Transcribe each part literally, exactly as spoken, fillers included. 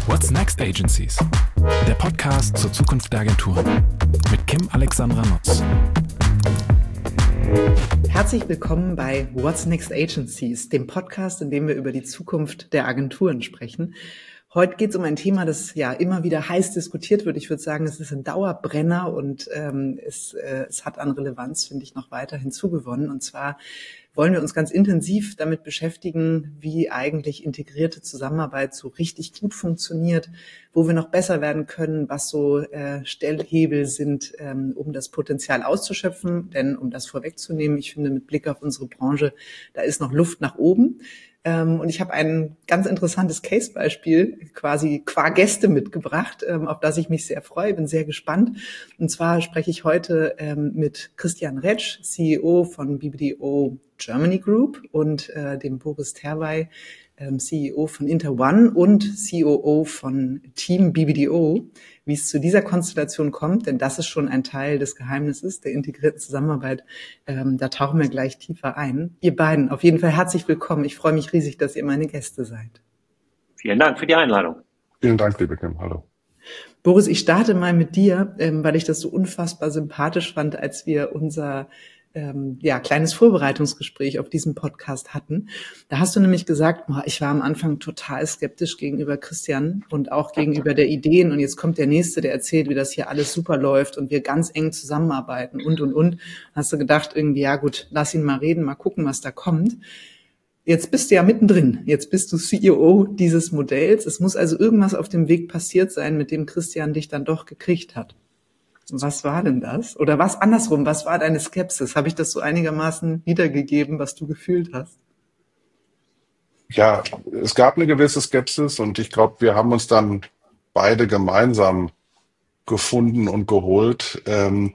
What's Next Agencies? Der Podcast zur Zukunft der Agenturen mit Kim Alexandra Nutz. Herzlich willkommen bei What's Next Agencies, dem Podcast, in dem wir über die Zukunft der Agenturen sprechen. Heute geht es um ein Thema, das ja immer wieder heiß diskutiert wird. Ich würde sagen, es ist ein Dauerbrenner und ähm, es, äh, es hat an Relevanz, finde ich, noch weiter hinzugewonnen. Und zwar wollen wir uns ganz intensiv damit beschäftigen, wie eigentlich integrierte Zusammenarbeit so richtig gut funktioniert, wo wir noch besser werden können, was so äh, Stellhebel sind, ähm, um das Potenzial auszuschöpfen. Denn um das vorwegzunehmen, ich finde, mit Blick auf unsere Branche, da ist noch Luft nach oben. Ähm, und ich habe ein ganz interessantes Case-Beispiel quasi qua Gäste mitgebracht, ähm, auf das ich mich sehr freue, bin sehr gespannt. Und zwar spreche ich heute ähm, mit Christian Retsch, C E O von B B D O Germany Group, und äh, dem Boris Terwey, ähm, C E O von Interone und C O O von Team B B D O, wie es zu dieser Konstellation kommt, denn das ist schon ein Teil des Geheimnisses der integrierten Zusammenarbeit. Ähm, da tauchen wir gleich tiefer ein. Ihr beiden, auf jeden Fall herzlich willkommen. Ich freue mich riesig, dass ihr meine Gäste seid. Vielen Dank für die Einladung. Vielen Dank, liebe Kim. Hallo. Boris, ich starte mal mit dir, ähm, weil ich das so unfassbar sympathisch fand, als wir unser ähm, ja kleines Vorbereitungsgespräch auf diesen Podcast hatten. Da hast du nämlich gesagt, boah, ich war am Anfang total skeptisch gegenüber Christian und auch gegenüber der Ideen. Und jetzt kommt der Nächste, der erzählt, wie das hier alles super läuft und wir ganz eng zusammenarbeiten und, und, und. Hast du gedacht, irgendwie, ja gut, lass ihn mal reden, mal gucken, was da kommt. Jetzt bist du ja mittendrin. Jetzt bist du C E O dieses Modells. Es muss also irgendwas auf dem Weg passiert sein, mit dem Christian dich dann doch gekriegt hat. Was war denn das? Oder was andersrum? Was war deine Skepsis? Habe ich das so einigermaßen wiedergegeben, was du gefühlt hast? Ja, es gab eine gewisse Skepsis und ich glaube, wir haben uns dann beide gemeinsam gefunden und geholt. Ähm,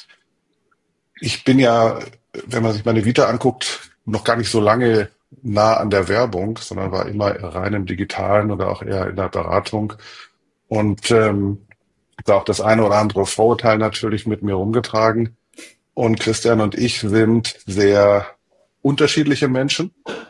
ich bin ja, wenn man sich meine Vita anguckt, noch gar nicht so lange nah an der Werbung, sondern war immer rein im Digitalen oder auch eher in der Beratung. Und ähm, da auch das eine oder andere Vorurteil natürlich mit mir rumgetragen. Und Christian und ich sind sehr unterschiedliche Menschen.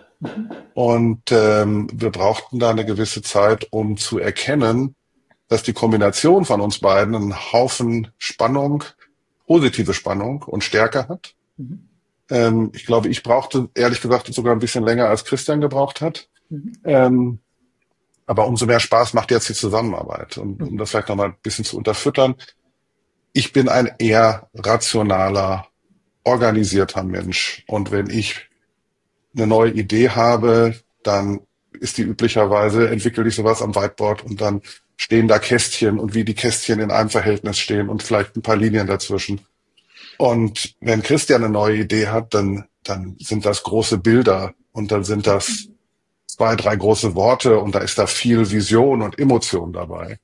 Und ähm, wir brauchten da eine gewisse Zeit, um zu erkennen, dass die Kombination von uns beiden einen Haufen Spannung, positive Spannung und Stärke hat. Mhm. Ähm, ich glaube, ich brauchte, ehrlich gesagt, sogar ein bisschen länger, als Christian gebraucht hat. Mhm. Ähm, Aber umso mehr Spaß macht jetzt die Zusammenarbeit. Und um das vielleicht nochmal ein bisschen zu unterfüttern, ich bin ein eher rationaler, organisierter Mensch. Und wenn ich eine neue Idee habe, dann ist die üblicherweise, entwickle ich sowas am Whiteboard und dann stehen da Kästchen und wie die Kästchen in einem Verhältnis stehen und vielleicht ein paar Linien dazwischen. Und wenn Christian eine neue Idee hat, dann, dann sind das große Bilder und dann sind das zwei, drei große Worte und da ist da viel Vision und Emotion dabei.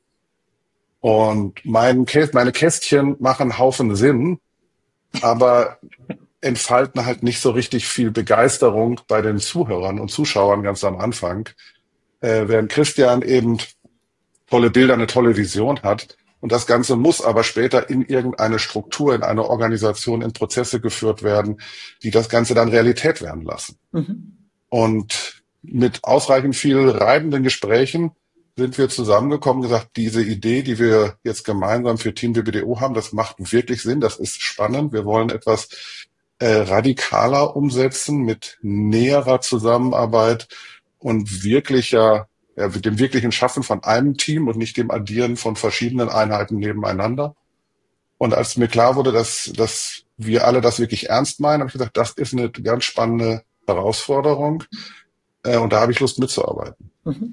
Und mein Kä- meine Kästchen machen einen Haufen Sinn, aber entfalten halt nicht so richtig viel Begeisterung bei den Zuhörern und Zuschauern ganz am Anfang. Äh, während Christian eben tolle Bilder, eine tolle Vision hat. Und das Ganze muss aber später in irgendeine Struktur, in eine Organisation, in Prozesse geführt werden, die das Ganze dann Realität werden lassen. Mhm. Und mit ausreichend viel reibenden Gesprächen sind wir zusammengekommen, gesagt, diese Idee, die wir jetzt gemeinsam für Team B B D O haben, das macht wirklich Sinn, das ist spannend. Wir wollen etwas äh, radikaler umsetzen mit näherer Zusammenarbeit und wirklicher, ja, mit dem wirklichen Schaffen von einem Team und nicht dem Addieren von verschiedenen Einheiten nebeneinander. Und als mir klar wurde, dass, dass wir alle das wirklich ernst meinen, habe ich gesagt, das ist eine ganz spannende Herausforderung. Und da habe ich Lust mitzuarbeiten.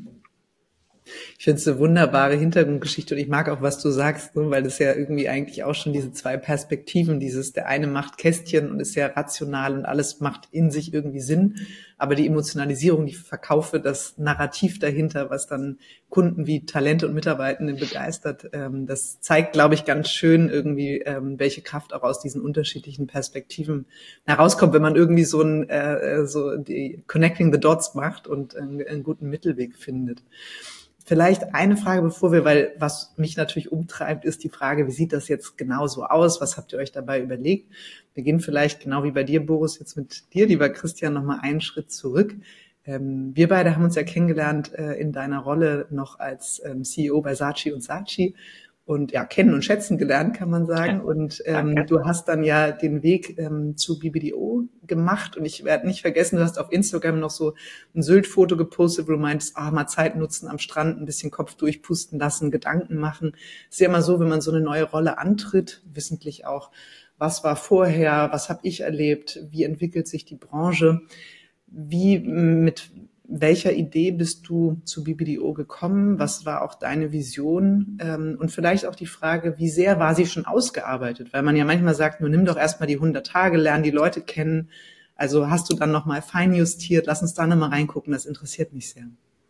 Ich finde es eine wunderbare Hintergrundgeschichte und ich mag auch, was du sagst, weil das ja irgendwie eigentlich auch schon diese zwei Perspektiven, dieses, der eine macht Kästchen und ist sehr rational und alles macht in sich irgendwie Sinn, aber die Emotionalisierung, die Verkaufe, das Narrativ dahinter, was dann Kunden wie Talente und Mitarbeitende begeistert, ähm, das zeigt, glaube ich, ganz schön irgendwie, ähm, welche Kraft auch aus diesen unterschiedlichen Perspektiven herauskommt, wenn man irgendwie so ein äh, so die Connecting the Dots macht und einen, einen guten Mittelweg findet. Vielleicht eine Frage, bevor wir, weil was mich natürlich umtreibt, ist die Frage, wie sieht das jetzt genau so aus? Was habt ihr euch dabei überlegt? Wir gehen vielleicht genau wie bei dir, Boris, jetzt mit dir, lieber Christian, nochmal einen Schritt zurück. Ähm, wir beide haben uns ja kennengelernt äh, in deiner Rolle noch als ähm, C E O bei Saatchi und Saatchi und ja, kennen und schätzen gelernt, kann man sagen. Und ähm, du hast dann ja den Weg ähm, zu B B D O gemacht und ich werde nicht vergessen, du hast auf Instagram noch so ein Sylt-Foto gepostet, wo du meintest, ah, mal Zeit nutzen am Strand, ein bisschen Kopf durchpusten lassen, Gedanken machen. Ist ja immer so, wenn man so eine neue Rolle antritt, wissentlich auch, was war vorher, was habe ich erlebt, wie entwickelt sich die Branche, wie mit welcher Idee bist du zu B B D O gekommen? Was war auch deine Vision? Und vielleicht auch die Frage, wie sehr war sie schon ausgearbeitet? Weil man ja manchmal sagt, nur nimm doch erstmal die hundert Tage, lern die Leute kennen. Also hast du dann nochmal feinjustiert? Lass uns da nochmal reingucken, das interessiert mich sehr.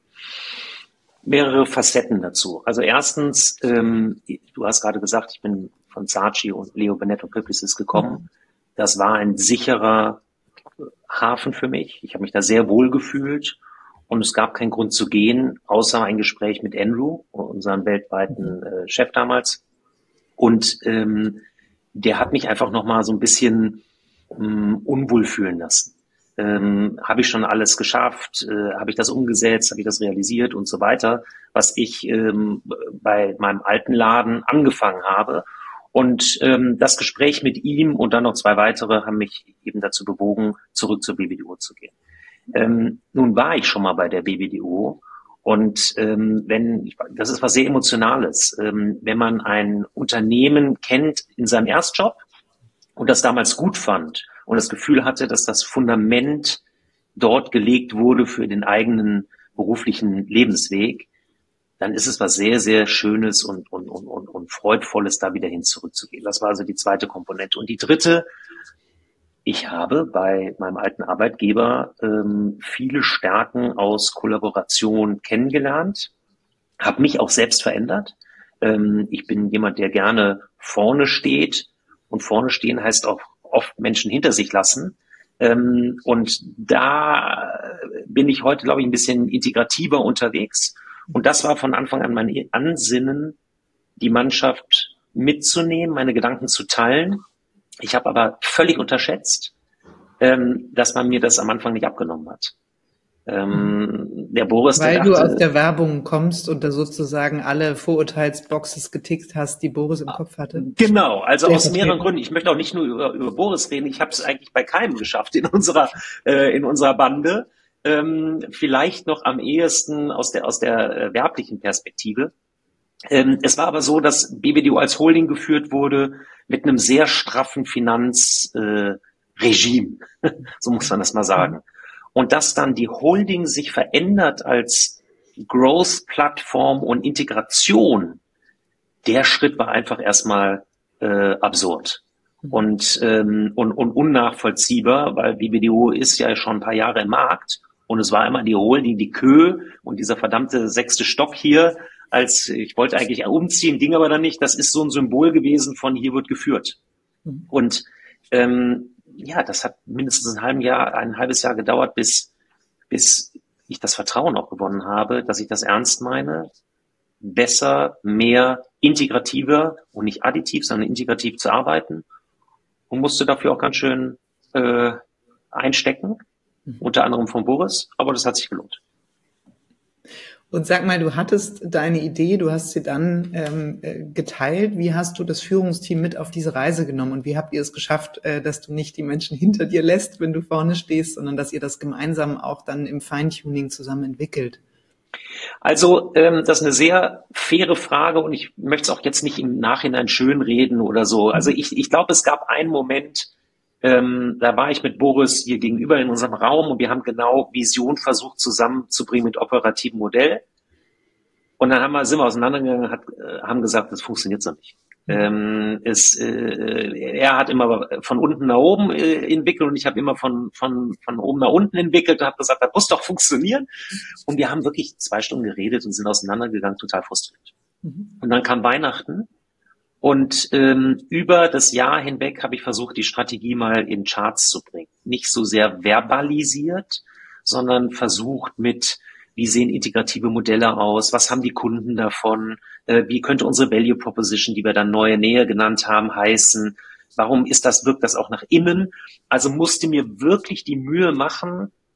Mehrere Facetten dazu. Also erstens, ähm, du hast gerade gesagt, ich bin von Saatchi und Leo Burnett und Publicis gekommen. Das war ein sicherer Hafen für mich. Ich habe mich da sehr wohl gefühlt und es gab keinen Grund zu gehen, außer ein Gespräch mit Andrew, unserem weltweiten äh, Chef damals. Und ähm, der hat mich einfach nochmal so ein bisschen ähm, unwohl fühlen lassen. Ähm, habe ich schon alles geschafft? Äh, habe ich das umgesetzt? Habe ich das realisiert und so weiter, was ich ähm, bei meinem alten Laden angefangen habe. Und ähm, das Gespräch mit ihm und dann noch zwei weitere haben mich eben dazu bewogen, zurück zur B B D O zu gehen. Ähm, nun war ich schon mal bei der B B D O und ähm, wenn das ist was sehr Emotionales, ähm, wenn man ein Unternehmen kennt in seinem Erstjob und das damals gut fand und das Gefühl hatte, dass das Fundament dort gelegt wurde für den eigenen beruflichen Lebensweg, dann ist es was sehr, sehr Schönes und, und, und, und, und Freudvolles, da wieder hin zurückzugehen. Das war also die zweite Komponente. Und die dritte, ich habe bei meinem alten Arbeitgeber ähm, viele Stärken aus Kollaboration kennengelernt, habe mich auch selbst verändert. Ähm, ich bin jemand, der gerne vorne steht und vorne stehen heißt auch oft Menschen hinter sich lassen. Ähm, und da bin ich heute, glaube ich, ein bisschen integrativer unterwegs. Und das war von Anfang an mein Ansinnen, die Mannschaft mitzunehmen, meine Gedanken zu teilen. Ich habe aber völlig unterschätzt, ähm, dass man mir das am Anfang nicht abgenommen hat. Ähm, der Boris, Weil der dachte, du aus der Werbung kommst und da sozusagen alle Vorurteilsboxes getickt hast, die Boris im Kopf hatte. Genau, also Sehr aus mehreren vertreten. Gründen. Ich möchte auch nicht nur über, über Boris reden. Ich habe es eigentlich bei keinem geschafft in unserer äh, in unserer Bande. Ähm, vielleicht noch am ehesten aus der aus der äh, werblichen Perspektive. Ähm, es war aber so, dass B B D O als Holding geführt wurde mit einem sehr straffen Finanzregime, äh, Regime. So muss man das mal sagen. Und dass dann die Holding sich verändert als Growth-Plattform und Integration, der Schritt war einfach erstmal äh, absurd und, ähm, und, und unnachvollziehbar, weil B B D O ist ja schon ein paar Jahre im Markt und es war immer die Holding, die Kö und dieser verdammte sechste Stock hier, als ich wollte eigentlich umziehen, ging aber dann nicht. Das ist so ein Symbol gewesen von hier wird geführt. Und ähm, ja, das hat mindestens ein halbes Jahr, ein halbes Jahr gedauert, bis, bis ich das Vertrauen auch gewonnen habe, dass ich das ernst meine, besser, mehr, integrativer und nicht additiv, sondern integrativ zu arbeiten und musste dafür auch ganz schön äh, einstecken, mhm. unter anderem von Boris, aber das hat sich gelohnt. Und sag mal, du hattest deine Idee, du hast sie dann ähm, geteilt. Wie hast du das Führungsteam mit auf diese Reise genommen und wie habt ihr es geschafft, äh, dass du nicht die Menschen hinter dir lässt, wenn du vorne stehst, sondern dass ihr das gemeinsam auch dann im Feintuning zusammen entwickelt? Also ähm, das ist eine sehr faire Frage und ich möchte es auch jetzt nicht im Nachhinein schönreden oder so. Also ich, ich glaube, es gab einen Moment, ähm, da war ich mit Boris hier gegenüber in unserem Raum und wir haben genau Vision versucht zusammenzubringen mit operativen Modell. Und dann haben wir, sind wir auseinandergegangen, hat, äh, haben gesagt, das funktioniert so nicht. Ähm, es, äh, er hat immer von unten nach oben äh, entwickelt und ich habe immer von von von oben nach unten entwickelt und habe gesagt, das muss doch funktionieren. Und wir haben wirklich zwei Stunden geredet und sind auseinandergegangen, total frustriert. Mhm. Und dann kam Weihnachten und ähm, über das Jahr hinweg habe ich versucht, die Strategie mal in Charts zu bringen. Nicht so sehr verbalisiert, sondern versucht mit, wie sehen integrative Modelle aus? Was haben die Kunden davon? Äh, wie könnte unsere Value Proposition, die wir dann neue Nähe genannt haben, heißen? Warum ist das, wirkt das auch nach innen? Also musste mir wirklich die Mühe machen,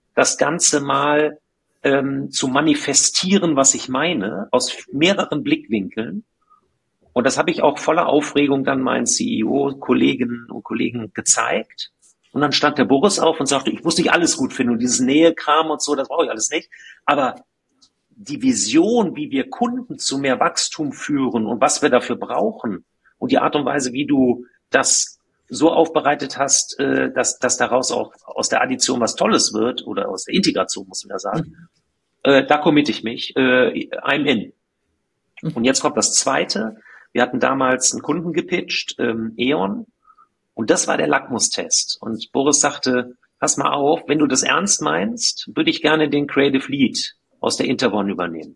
das Ganze mal ähm, zu manifestieren, was ich meine, aus mehreren Blickwinkeln. Und das habe ich auch voller Aufregung dann meinen C E O-Kolleginnen und Kollegen gezeigt. Und dann stand der Boris auf und sagte, ich muss nicht alles gut finden und dieses Nähekram und so, das brauche ich alles nicht. Aber die Vision, wie wir Kunden zu mehr Wachstum führen und was wir dafür brauchen und die Art und Weise, wie du das so aufbereitet hast, äh, dass, dass daraus auch aus der Addition was Tolles wird oder aus der Integration, muss man ja sagen, mhm. äh, da committe ich mich, äh, I'm in. Mhm. Und jetzt kommt das Zweite. Wir hatten damals einen Kunden gepitcht, ähm, E.ON, und das war der Lackmustest. Und Boris sagte, pass mal auf, wenn du das ernst meinst, würde ich gerne den Creative Lead aus der Interone übernehmen.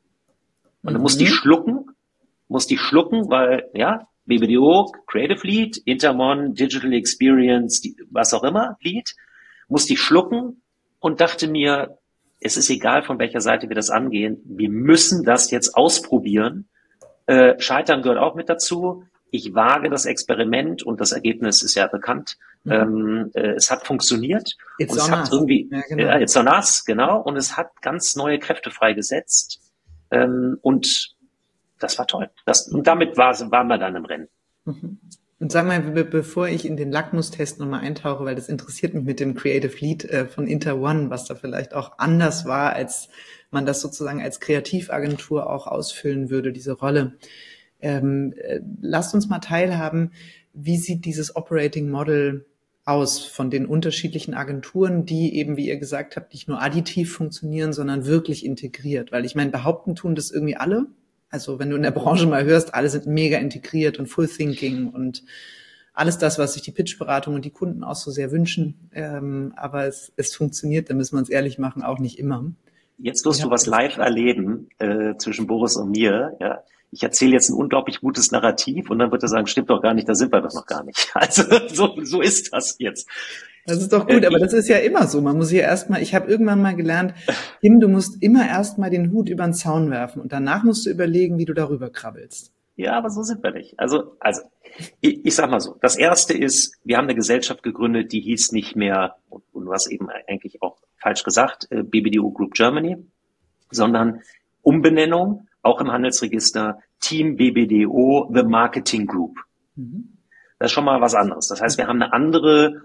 Und dann mhm. musste ich schlucken, musste ich schlucken, weil, ja, B B D O, Creative Lead, Interone, Digital Experience, die, was auch immer, Lead, musste ich schlucken und dachte mir, es ist egal, von welcher Seite wir das angehen, wir müssen das jetzt ausprobieren. Äh, Scheitern gehört auch mit dazu. Ich wage das Experiment und das Ergebnis ist ja bekannt. Mhm. Ähm, äh, es hat funktioniert. It's und es hat us. irgendwie, ja, genau. äh, it's on us, genau. Und es hat ganz neue Kräfte freigesetzt. Ähm, und das war toll. Das, und damit war, waren wir dann im Rennen. Mhm. Und sag mal, be- bevor ich in den Lackmustest nochmal eintauche, weil das interessiert mich mit dem Creative Lead äh, von Interone, was da vielleicht auch anders war, als man das sozusagen als Kreativagentur auch ausfüllen würde, diese Rolle. Ähm, äh, lasst uns mal teilhaben, wie sieht dieses Operating Model aus von den unterschiedlichen Agenturen, die eben, wie ihr gesagt habt, nicht nur additiv funktionieren, sondern wirklich integriert. Weil ich meine, behaupten tun das irgendwie alle. Also wenn du in der Branche mal hörst, alle sind mega integriert und Full Thinking und alles das, was sich die Pitchberatung und die Kunden auch so sehr wünschen. Ähm, aber es, es funktioniert, da müssen wir uns ehrlich machen, auch nicht immer. Jetzt wirst du was live erleben äh, zwischen Boris und mir. Ja, ich erzähle jetzt ein unglaublich gutes Narrativ und dann wird er sagen, stimmt doch gar nicht, da sind wir doch noch gar nicht. Also so, so ist das jetzt. Das ist doch gut, äh, aber das ist ja immer so. Man muss ja erstmal, ich habe irgendwann mal gelernt, Kim, du musst immer erstmal den Hut über den Zaun werfen und danach musst du überlegen, wie du darüber krabbelst. Ja, aber so sind wir nicht. Also, also ich, ich sag mal so, das Erste ist, wir haben eine Gesellschaft gegründet, die hieß nicht mehr, und, und du hast eben eigentlich auch falsch gesagt, äh, B B D O Group Germany, sondern Umbenennung, auch im Handelsregister, Team B B D O, The Marketing Group. Mhm. Das ist schon mal was anderes. Das heißt, wir haben eine andere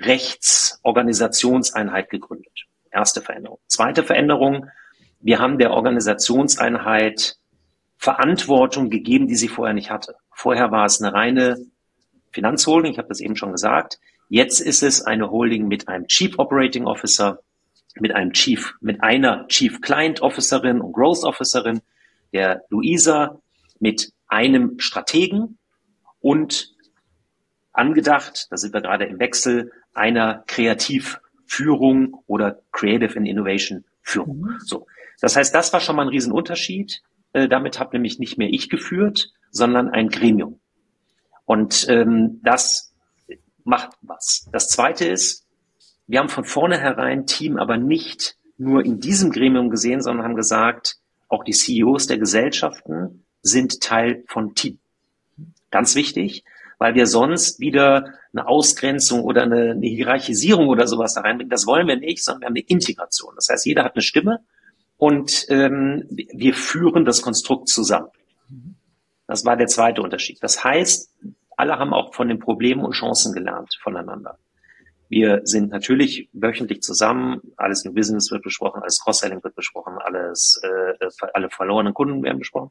Rechtsorganisationseinheit gegründet. Erste Veränderung. Zweite Veränderung, wir haben der Organisationseinheit Verantwortung gegeben, die sie vorher nicht hatte. Vorher war es eine reine Finanzholding, ich habe das eben schon gesagt. Jetzt ist es eine Holding mit einem Chief Operating Officer, mit einem Chief, mit einer Chief Client Officerin und Growth Officerin, der Luisa, mit einem Strategen und angedacht, da sind wir gerade im Wechsel, einer Kreativführung oder Creative and Innovation Führung. Mhm. So. Das heißt, das war schon mal ein Riesenunterschied. Äh, damit habe nämlich nicht mehr ich geführt, sondern ein Gremium. Und ähm, das macht was. Das Zweite ist, wir haben von vornherein Team aber nicht nur in diesem Gremium gesehen, sondern haben gesagt, auch die C E Os der Gesellschaften sind Teil von Team. Ganz wichtig, weil wir sonst wieder eine Ausgrenzung oder eine, eine Hierarchisierung oder sowas da reinbringen. Das wollen wir nicht, sondern wir haben eine Integration. Das heißt, jeder hat eine Stimme und ähm, wir führen das Konstrukt zusammen. Das war der zweite Unterschied. Das heißt, alle haben auch von den Problemen und Chancen gelernt voneinander. Wir sind natürlich wöchentlich zusammen, alles New Business wird besprochen, alles Cross-Selling wird besprochen, alles, äh, alle verlorenen Kunden werden besprochen.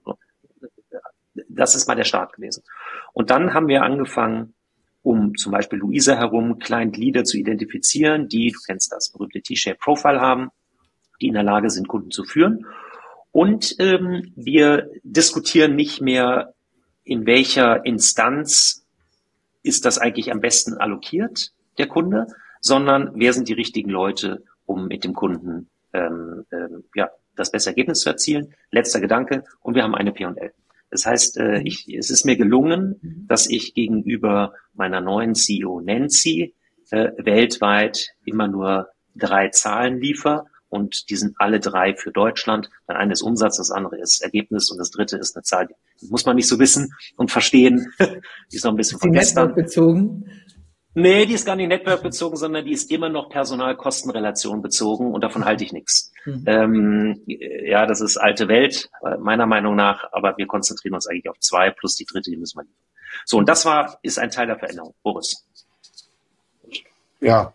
Das ist mal der Start gewesen. Und dann haben wir angefangen, um zum Beispiel Luisa herum Client Leader zu identifizieren, die, du kennst das, berühmte T-Shape Profile haben, die in der Lage sind, Kunden zu führen. Und ähm, wir diskutieren nicht mehr, in welcher Instanz ist das eigentlich am besten allokiert, der Kunde, sondern wer sind die richtigen Leute, um mit dem Kunden ähm, ähm, ja, das beste Ergebnis zu erzielen. Letzter Gedanke, und wir haben eine P und L. Das heißt, äh, ich, es ist mir gelungen, dass ich gegenüber meiner neuen C E O Nancy äh, weltweit immer nur drei Zahlen liefere. Und die sind alle drei für Deutschland. Das eine ist Umsatz, das andere ist Ergebnis und das dritte ist eine Zahl, die muss man nicht so wissen und verstehen. Die ist noch ein bisschen von gestern. Bezogen? Nee, die ist gar nicht network-bezogen, sondern die ist immer noch Personalkostenrelation bezogen und davon halte ich nichts. Mhm. Ähm, ja, das ist alte Welt, meiner Meinung nach, aber wir konzentrieren uns eigentlich auf zwei plus die dritte, die müssen wir liefern. So, und das war, ist ein Teil der Veränderung. Boris. Ja,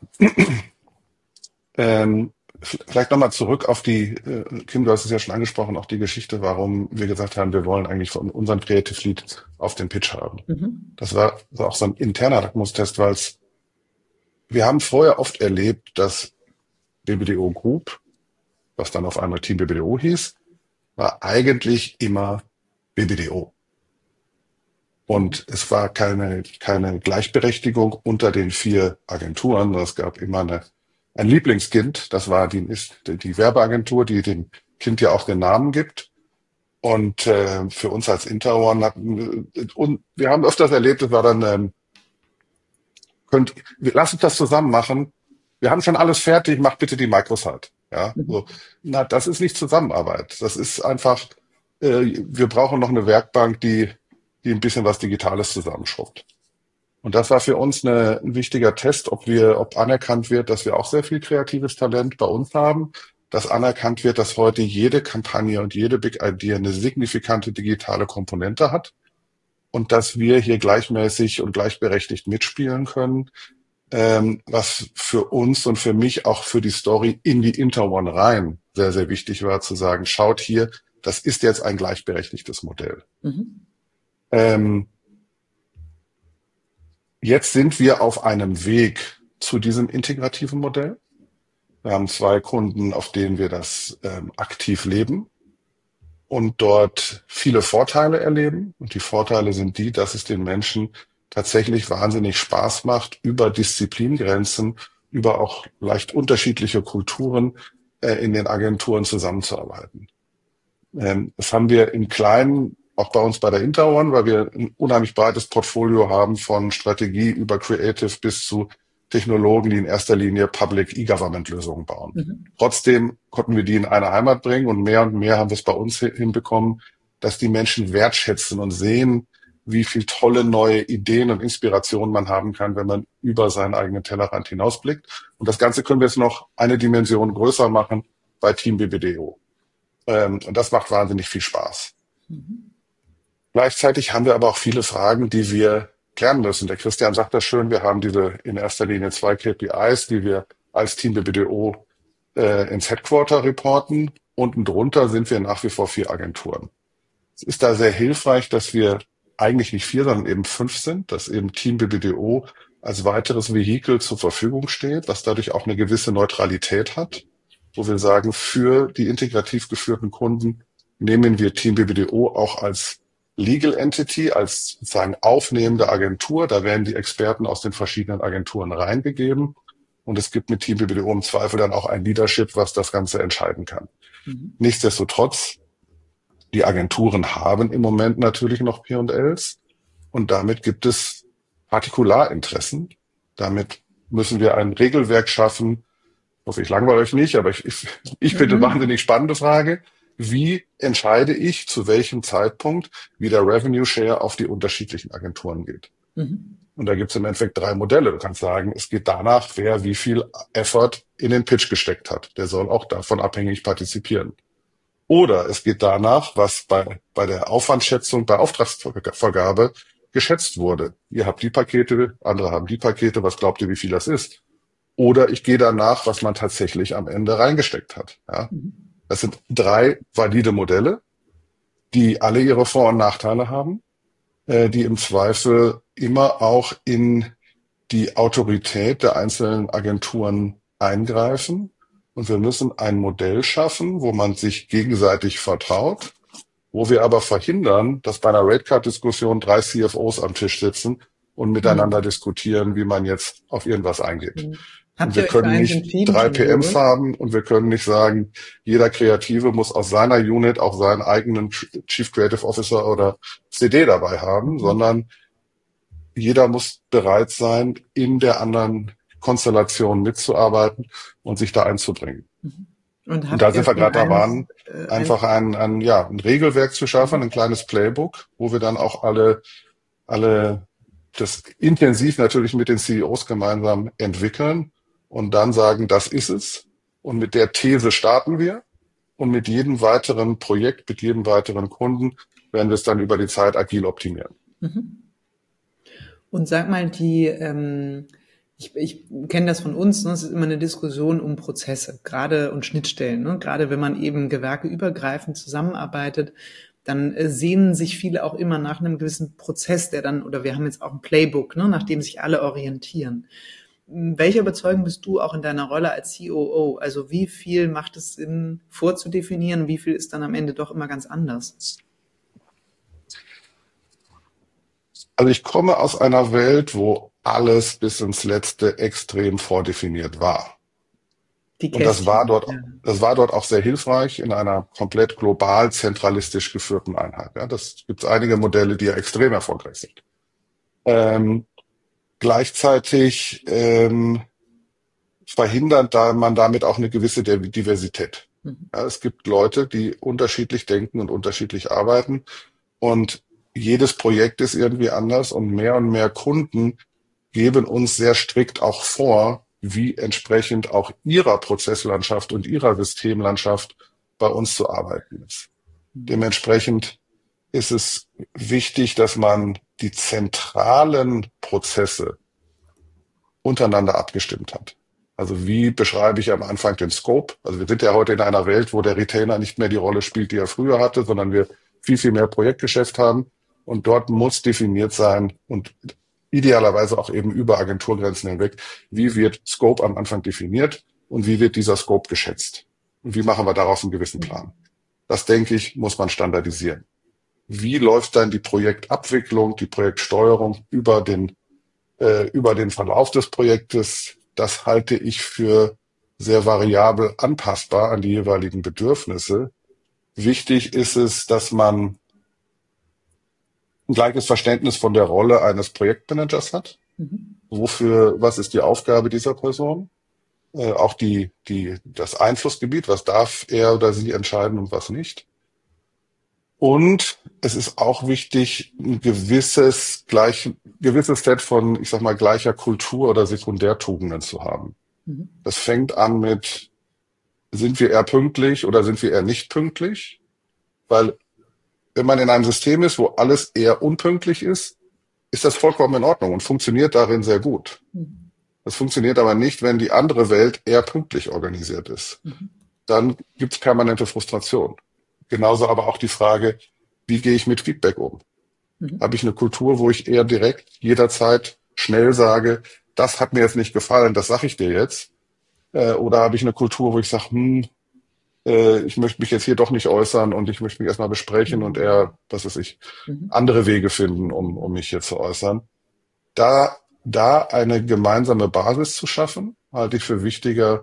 ähm, vielleicht nochmal zurück auf die, äh, Kim, du hast es ja schon angesprochen, auch die Geschichte, warum wir gesagt haben, wir wollen eigentlich von unseren Creative Lead auf den Pitch haben. Mhm. Das war, war auch so ein interner Lackmustest, weil es, wir haben vorher oft erlebt, dass B B D O Group, was dann auf einmal Team B B D O hieß, war eigentlich immer B B D O. Und es war keine, keine Gleichberechtigung unter den vier Agenturen. Es gab immer eine, ein Lieblingskind. Das war die, die Werbeagentur, die dem Kind ja auch den Namen gibt. Und äh, für uns als Interone hatten, und wir haben öfters erlebt, es war dann, ähm, könnt, lass uns das zusammen machen. Wir haben schon alles fertig, mach bitte die Microsite. Ja, so. Na, das ist nicht Zusammenarbeit. Das ist einfach, äh, wir brauchen noch eine Werkbank, die die ein bisschen was Digitales zusammenschrubbt. Und das war für uns eine, ein wichtiger Test, ob wir, ob anerkannt wird, dass wir auch sehr viel kreatives Talent bei uns haben, dass anerkannt wird, dass heute jede Kampagne und jede Big Idea eine signifikante digitale Komponente hat und dass wir hier gleichmäßig und gleichberechtigt mitspielen können, ähm, was für uns und für mich auch für die Story in die Interone rein sehr, sehr wichtig war, zu sagen, schaut hier, das ist jetzt ein gleichberechtigtes Modell. Mhm. Ähm, jetzt sind wir auf einem Weg zu diesem integrativen Modell. Wir haben zwei Kunden, auf denen wir das ähm, aktiv leben und dort viele Vorteile erleben. Und die Vorteile sind die, dass es den Menschen tatsächlich wahnsinnig Spaß macht, über Disziplingrenzen, über auch leicht unterschiedliche Kulturen äh, in den Agenturen zusammenzuarbeiten. Ähm, das haben wir im Kleinen auch bei uns bei der Interone, weil wir ein unheimlich breites Portfolio haben von Strategie über Creative bis zu Technologen, die in erster Linie Public E-Government-Lösungen bauen. Mhm. Trotzdem konnten wir die in eine Heimat bringen und mehr und mehr haben wir es bei uns hinbekommen, dass die Menschen wertschätzen und sehen, wie viel tolle neue Ideen und Inspirationen man haben kann, wenn man über seinen eigenen Tellerrand hinausblickt. Und das Ganze können wir jetzt noch eine Dimension größer machen bei Team B B D O. Ähm, und das macht wahnsinnig viel Spaß. Mhm. Gleichzeitig haben wir aber auch viele Fragen, die wir klären müssen. Der Christian sagt das schön, wir haben diese in erster Linie zwei K P Is, die wir als Team B B D O äh, ins Headquarter reporten. Unten drunter sind wir nach wie vor vier Agenturen. Es ist da sehr hilfreich, dass wir eigentlich nicht vier, sondern eben fünf sind, dass eben Team B B D O als weiteres Vehikel zur Verfügung steht, was dadurch auch eine gewisse Neutralität hat, wo wir sagen, für die integrativ geführten Kunden nehmen wir Team B B D O auch als Legal Entity, als sozusagen aufnehmende Agentur. Da werden die Experten aus den verschiedenen Agenturen reingegeben. Und es gibt mit Team B B D O im Zweifel dann auch ein Leadership, was das Ganze entscheiden kann. Mhm. Nichtsdestotrotz, die Agenturen haben im Moment natürlich noch P und Ls. Und damit gibt es Partikularinteressen. Damit müssen wir ein Regelwerk schaffen. Ich hoffe, ich langweile euch nicht, aber ich, ich, ich finde mhm. eine wahnsinnig spannende Frage. Wie entscheide ich, zu welchem Zeitpunkt, wie der Revenue Share auf die unterschiedlichen Agenturen geht? Mhm. Und da gibt es im Endeffekt drei Modelle. Du kannst sagen, es geht danach, wer wie viel Effort in den Pitch gesteckt hat. Der soll auch davon abhängig partizipieren. Oder es geht danach, was bei, bei der Aufwandschätzung, bei Auftragsvergabe geschätzt wurde. Ihr habt die Pakete, andere haben die Pakete. Was glaubt ihr, wie viel das ist? Oder ich gehe danach, was man tatsächlich am Ende reingesteckt hat. Ja? Mhm. Das sind drei valide Modelle, die alle ihre Vor- und Nachteile haben, äh, die im Zweifel immer auch in die Autorität der einzelnen Agenturen eingreifen. Und wir müssen ein Modell schaffen, wo man sich gegenseitig vertraut, wo wir aber verhindern, dass bei einer Ratecard-Diskussion drei C F Os am Tisch sitzen und miteinander mhm. diskutieren, wie man jetzt auf irgendwas eingeht. Mhm. Und wir können nicht drei P Ms haben und wir können nicht sagen, jeder Kreative muss aus seiner Unit auch seinen eigenen Chief Creative Officer oder C D dabei haben, mhm. sondern jeder muss bereit sein, in der anderen Konstellation mitzuarbeiten und sich da einzubringen. Mhm. Und, und da sind wir gerade dabei, äh, einfach ein, ein, ja, ein Regelwerk zu schaffen, ein kleines Playbook, wo wir dann auch alle, alle das intensiv natürlich mit den C E Os gemeinsam entwickeln und dann sagen, das ist es. Und mit der These starten wir. Und mit jedem weiteren Projekt, mit jedem weiteren Kunden werden wir es dann über die Zeit agil optimieren. Und sag mal, die, ähm, ich, ich kenne das von uns, ne? Es ist immer eine Diskussion um Prozesse, gerade und Schnittstellen. Ne? Gerade wenn man eben gewerkeübergreifend zusammenarbeitet, dann äh, sehnen sich viele auch immer nach einem gewissen Prozess, der dann, oder wir haben jetzt auch ein Playbook, ne? Nach dem sich alle orientieren. Welcher Überzeugung bist du auch in deiner Rolle als C O O? Also wie viel macht es Sinn vorzudefinieren, wie viel ist dann am Ende doch immer ganz anders? Also ich komme aus einer Welt, wo alles bis ins Letzte extrem vordefiniert war. Die Und das war dort, ja. das war dort auch sehr hilfreich in einer komplett global zentralistisch geführten Einheit. Ja, das gibt einige Modelle, die ja extrem erfolgreich sind. Ähm, Gleichzeitig ähm, verhindert da man damit auch eine gewisse Diversität. Mhm. Ja, es gibt Leute, die unterschiedlich denken und unterschiedlich arbeiten und jedes Projekt ist irgendwie anders und mehr und mehr Kunden geben uns sehr strikt auch vor, wie entsprechend auch ihrer Prozesslandschaft und ihrer Systemlandschaft bei uns zu arbeiten ist. Mhm. Dementsprechend ist es wichtig, dass man die zentralen Prozesse untereinander abgestimmt hat. Also wie beschreibe ich am Anfang den Scope? Also wir sind ja heute in einer Welt, wo der Retainer nicht mehr die Rolle spielt, die er früher hatte, sondern wir viel, viel mehr Projektgeschäft haben. Und dort muss definiert sein und idealerweise auch eben über Agenturgrenzen hinweg, wie wird Scope am Anfang definiert und wie wird dieser Scope geschätzt? Und wie machen wir daraus einen gewissen Plan? Das, denke ich, muss man standardisieren. Wie läuft dann die Projektabwicklung, die Projektsteuerung über den, äh, über den Verlauf des Projektes? Das halte ich für sehr variabel anpassbar an die jeweiligen Bedürfnisse. Wichtig ist es, dass man ein gleiches Verständnis von der Rolle eines Projektmanagers hat. Mhm. Wofür, was ist die Aufgabe dieser Person? Äh, auch die, die, das Einflussgebiet, was darf er oder sie entscheiden und was nicht. Und es ist auch wichtig, ein gewisses, gleich, gewisses Set von, ich sag mal, gleicher Kultur oder Sekundärtugenden zu haben. Mhm. Das fängt an mit, sind wir eher pünktlich oder sind wir eher nicht pünktlich? Weil, wenn man in einem System ist, wo alles eher unpünktlich ist, ist das vollkommen in Ordnung und funktioniert darin sehr gut. Mhm. Das funktioniert aber nicht, wenn die andere Welt eher pünktlich organisiert ist. Mhm. Dann gibt es permanente Frustration. Genauso aber auch die Frage, wie gehe ich mit Feedback um? Mhm. Habe ich eine Kultur, wo ich eher direkt jederzeit schnell sage, das hat mir jetzt nicht gefallen, das sage ich dir jetzt? Äh, oder habe ich eine Kultur, wo ich sage, hm, äh, ich möchte mich jetzt hier doch nicht äußern und ich möchte mich erstmal besprechen Mhm. und eher, was weiß ich, Mhm. andere Wege finden, um, um mich hier zu äußern. Da, da eine gemeinsame Basis zu schaffen, halte ich für wichtiger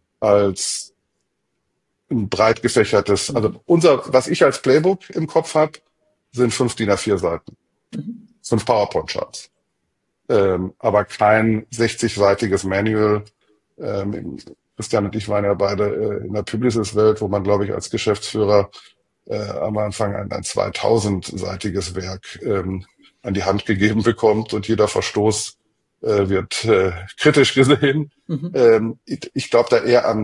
als ein breit gefächertes, also unser, was ich als Playbook im Kopf habe, sind fünf D I N A vier Seiten, Mhm. fünf PowerPoint-Charts, ähm, aber kein sechzig-seitiges Manual. Ähm, Christian und ich waren ja beide äh, in der Publicis-Welt, wo man, glaube ich, als Geschäftsführer äh, am Anfang ein, ein zweitausend-seitiges Werk ähm, an die Hand gegeben bekommt und jeder Verstoß äh, wird äh, kritisch gesehen. Mhm. Ähm, ich ich glaube da eher an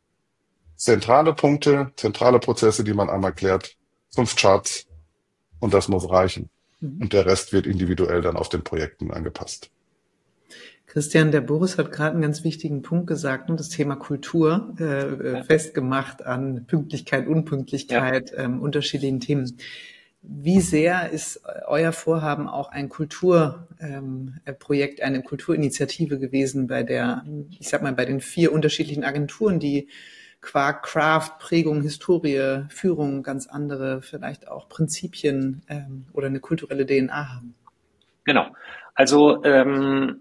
zentrale Punkte, zentrale Prozesse, die man einmal klärt, fünf Charts und das muss reichen. Mhm. Und der Rest wird individuell dann auf den Projekten angepasst. Christian, der Boris hat gerade einen ganz wichtigen Punkt gesagt, und das Thema Kultur, äh, festgemacht an Pünktlichkeit, Unpünktlichkeit, ja. ähm, unterschiedlichen Themen. Wie sehr ist euer Vorhaben auch ein Kulturprojekt, ähm, eine Kulturinitiative gewesen bei der, ich sag mal, bei den vier unterschiedlichen Agenturen, die qua Craft, Prägung, Historie, Führung ganz andere, vielleicht auch Prinzipien ähm, oder eine kulturelle D N A haben? Genau. Also ähm,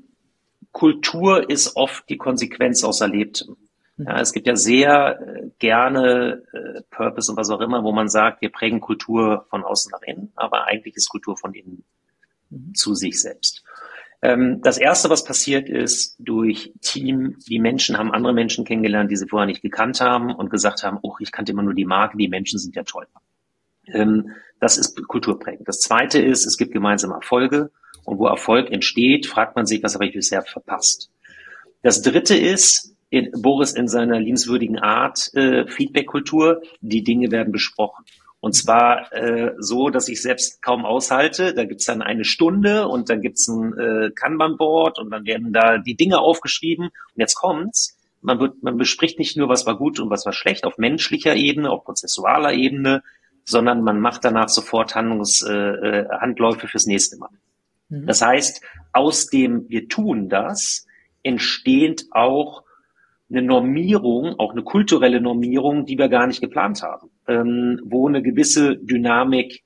Kultur ist oft die Konsequenz aus Erlebtem. Ja, es gibt ja sehr äh, gerne äh, Purpose und was auch immer, wo man sagt, wir prägen Kultur von außen nach innen, aber eigentlich ist Kultur von innen mhm. zu sich selbst. Ähm, das Erste, was passiert ist, durch Team, die Menschen haben andere Menschen kennengelernt, die sie vorher nicht gekannt haben und gesagt haben, oh, ich kannte immer nur die Marke, die Menschen sind ja toll. Ähm, das ist kulturprägend. Das Zweite ist, es gibt gemeinsame Erfolge Und wo Erfolg entsteht, fragt man sich, was habe ich bisher verpasst. Das Dritte ist, in, Boris in seiner liebenswürdigen Art, äh, Feedback-Kultur, die Dinge werden besprochen. Und zwar äh, so, dass ich selbst kaum aushalte. Da gibt's dann eine Stunde und dann gibt's ein äh, Kanban-Board und dann werden da die Dinge aufgeschrieben. Und jetzt kommt's. Man wird, man bespricht nicht nur, was war gut und was war schlecht auf menschlicher Ebene, auf prozessualer Ebene, sondern man macht danach sofort Handlungs, äh, Handläufe fürs nächste Mal. Mhm. Das heißt, aus dem wir tun das, entsteht auch eine Normierung, auch eine kulturelle Normierung, die wir gar nicht geplant haben, ähm, wo eine gewisse Dynamik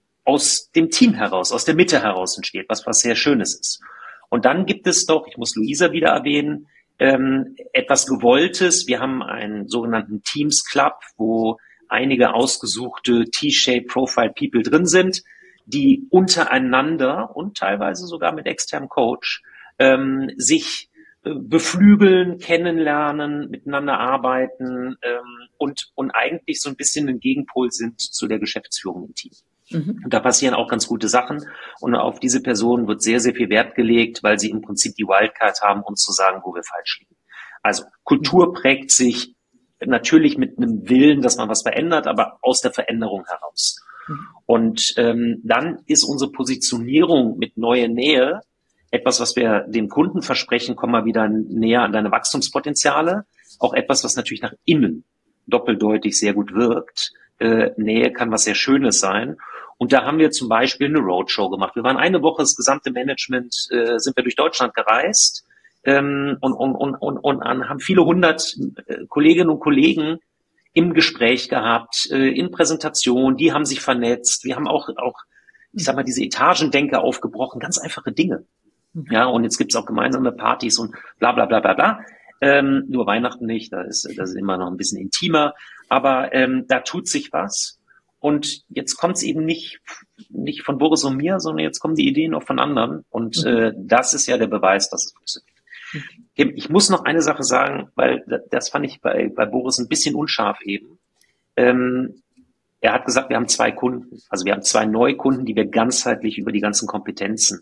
aus dem Team heraus, aus der Mitte heraus entsteht, was was sehr Schönes ist. Und dann gibt es doch, ich muss Luisa wieder erwähnen, ähm, etwas Gewolltes. Wir haben einen sogenannten Teams Club, wo einige ausgesuchte T-Shape Profile People drin sind, die untereinander und teilweise sogar mit externem Coach ähm, sich beflügeln, kennenlernen, miteinander arbeiten ähm, und und eigentlich so ein bisschen ein Gegenpol sind zu der Geschäftsführung im Team. Mhm. Und da passieren auch ganz gute Sachen und auf diese Personen wird sehr, sehr viel Wert gelegt, weil sie im Prinzip die Wildcard haben, um zu sagen, wo wir falsch liegen. Also Kultur prägt sich natürlich mit einem Willen, dass man was verändert, aber aus der Veränderung heraus. Mhm. Und ähm, dann ist unsere Positionierung mit Neue Nähe etwas, was wir dem Kunden versprechen, komm mal wieder näher an deine Wachstumspotenziale. Auch etwas, was natürlich nach innen doppeldeutig sehr gut wirkt. Äh, Nähe kann was sehr Schönes sein. Und da haben wir zum Beispiel eine Roadshow gemacht. Wir waren eine Woche, das gesamte Management, äh, sind wir durch Deutschland gereist ähm, und, und, und, und, und haben viele hundert äh, Kolleginnen und Kollegen im Gespräch gehabt, äh, in Präsentation. Die haben sich vernetzt. Wir haben auch, auch, ich sag mal, diese Etagendenker aufgebrochen. Ganz einfache Dinge. Ja, und jetzt gibt's auch gemeinsame Partys und bla bla bla bla bla. Ähm, nur Weihnachten nicht, da ist das ist immer noch ein bisschen intimer. Aber ähm, da tut sich was. Und jetzt kommt's eben nicht nicht von Boris und mir, sondern jetzt kommen die Ideen auch von anderen. Und mhm. äh, das ist ja der Beweis, dass es funktioniert. Ich muss noch eine Sache sagen, weil das fand ich bei, bei Boris ein bisschen unscharf eben. Ähm, er hat gesagt, wir haben zwei Kunden. Also wir haben zwei Neukunden, die wir ganzheitlich über die ganzen Kompetenzen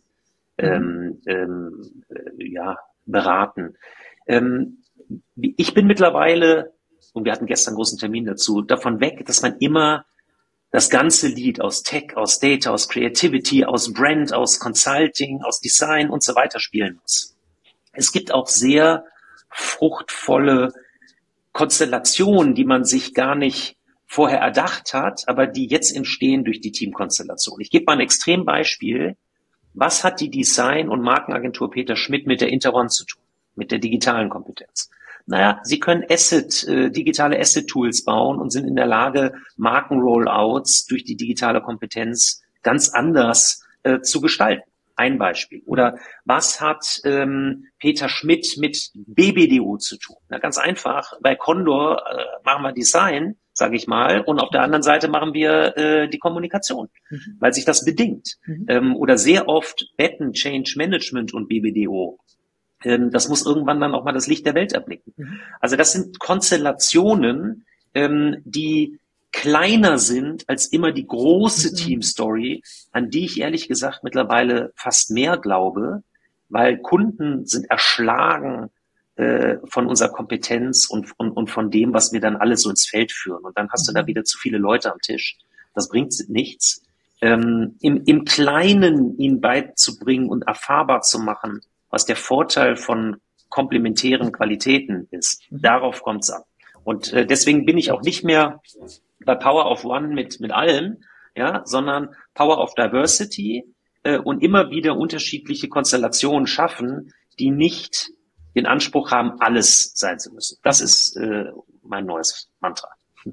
Ähm, ähm, äh, ja, beraten. Ähm, ich bin mittlerweile, und wir hatten gestern einen großen Termin dazu, davon weg, dass man immer das ganze Lied aus Tech, aus Data, aus Creativity, aus Brand, aus Consulting, aus Design und so weiter spielen muss. Es gibt auch sehr fruchtvolle Konstellationen, die man sich gar nicht vorher erdacht hat, aber die jetzt entstehen durch die Teamkonstellation. Ich gebe mal ein Extrembeispiel. Was hat die Design- und Markenagentur Peter Schmidt mit der Interone zu tun, mit der digitalen Kompetenz? Naja, sie können Asset, äh, digitale Asset-Tools bauen und sind in der Lage, Marken-Rollouts durch die digitale Kompetenz ganz anders äh, zu gestalten. Ein Beispiel. Oder was hat ähm, Peter Schmidt mit B B D O zu tun? Na, ganz einfach, bei Condor äh, machen wir Design, sage ich mal, und auf der anderen Seite machen wir äh, die Kommunikation, mhm. weil sich das bedingt. Mhm. Ähm, oder sehr oft Betten, Change Management und B B D O. Ähm, das muss irgendwann dann auch mal das Licht der Welt erblicken. Mhm. Also das sind Konstellationen, ähm, die kleiner sind als immer die große mhm. Teamstory, an die ich ehrlich gesagt mittlerweile fast mehr glaube, weil Kunden sind erschlagen äh, von unserer Kompetenz und, und, und von dem, was wir dann alles so ins Feld führen. Und dann hast mhm. du da wieder zu viele Leute am Tisch. Das bringt nichts. Ähm, im, im Kleinen ihnen beizubringen und erfahrbar zu machen, was der Vorteil von komplementären Qualitäten ist. Mhm. Darauf kommt es an. Und äh, deswegen bin ich auch nicht mehr bei Power of One mit mit allem, ja, sondern Power of Diversity äh, und immer wieder unterschiedliche Konstellationen schaffen, die nicht den Anspruch haben, alles sein zu müssen. Das ist äh, mein neues Mantra.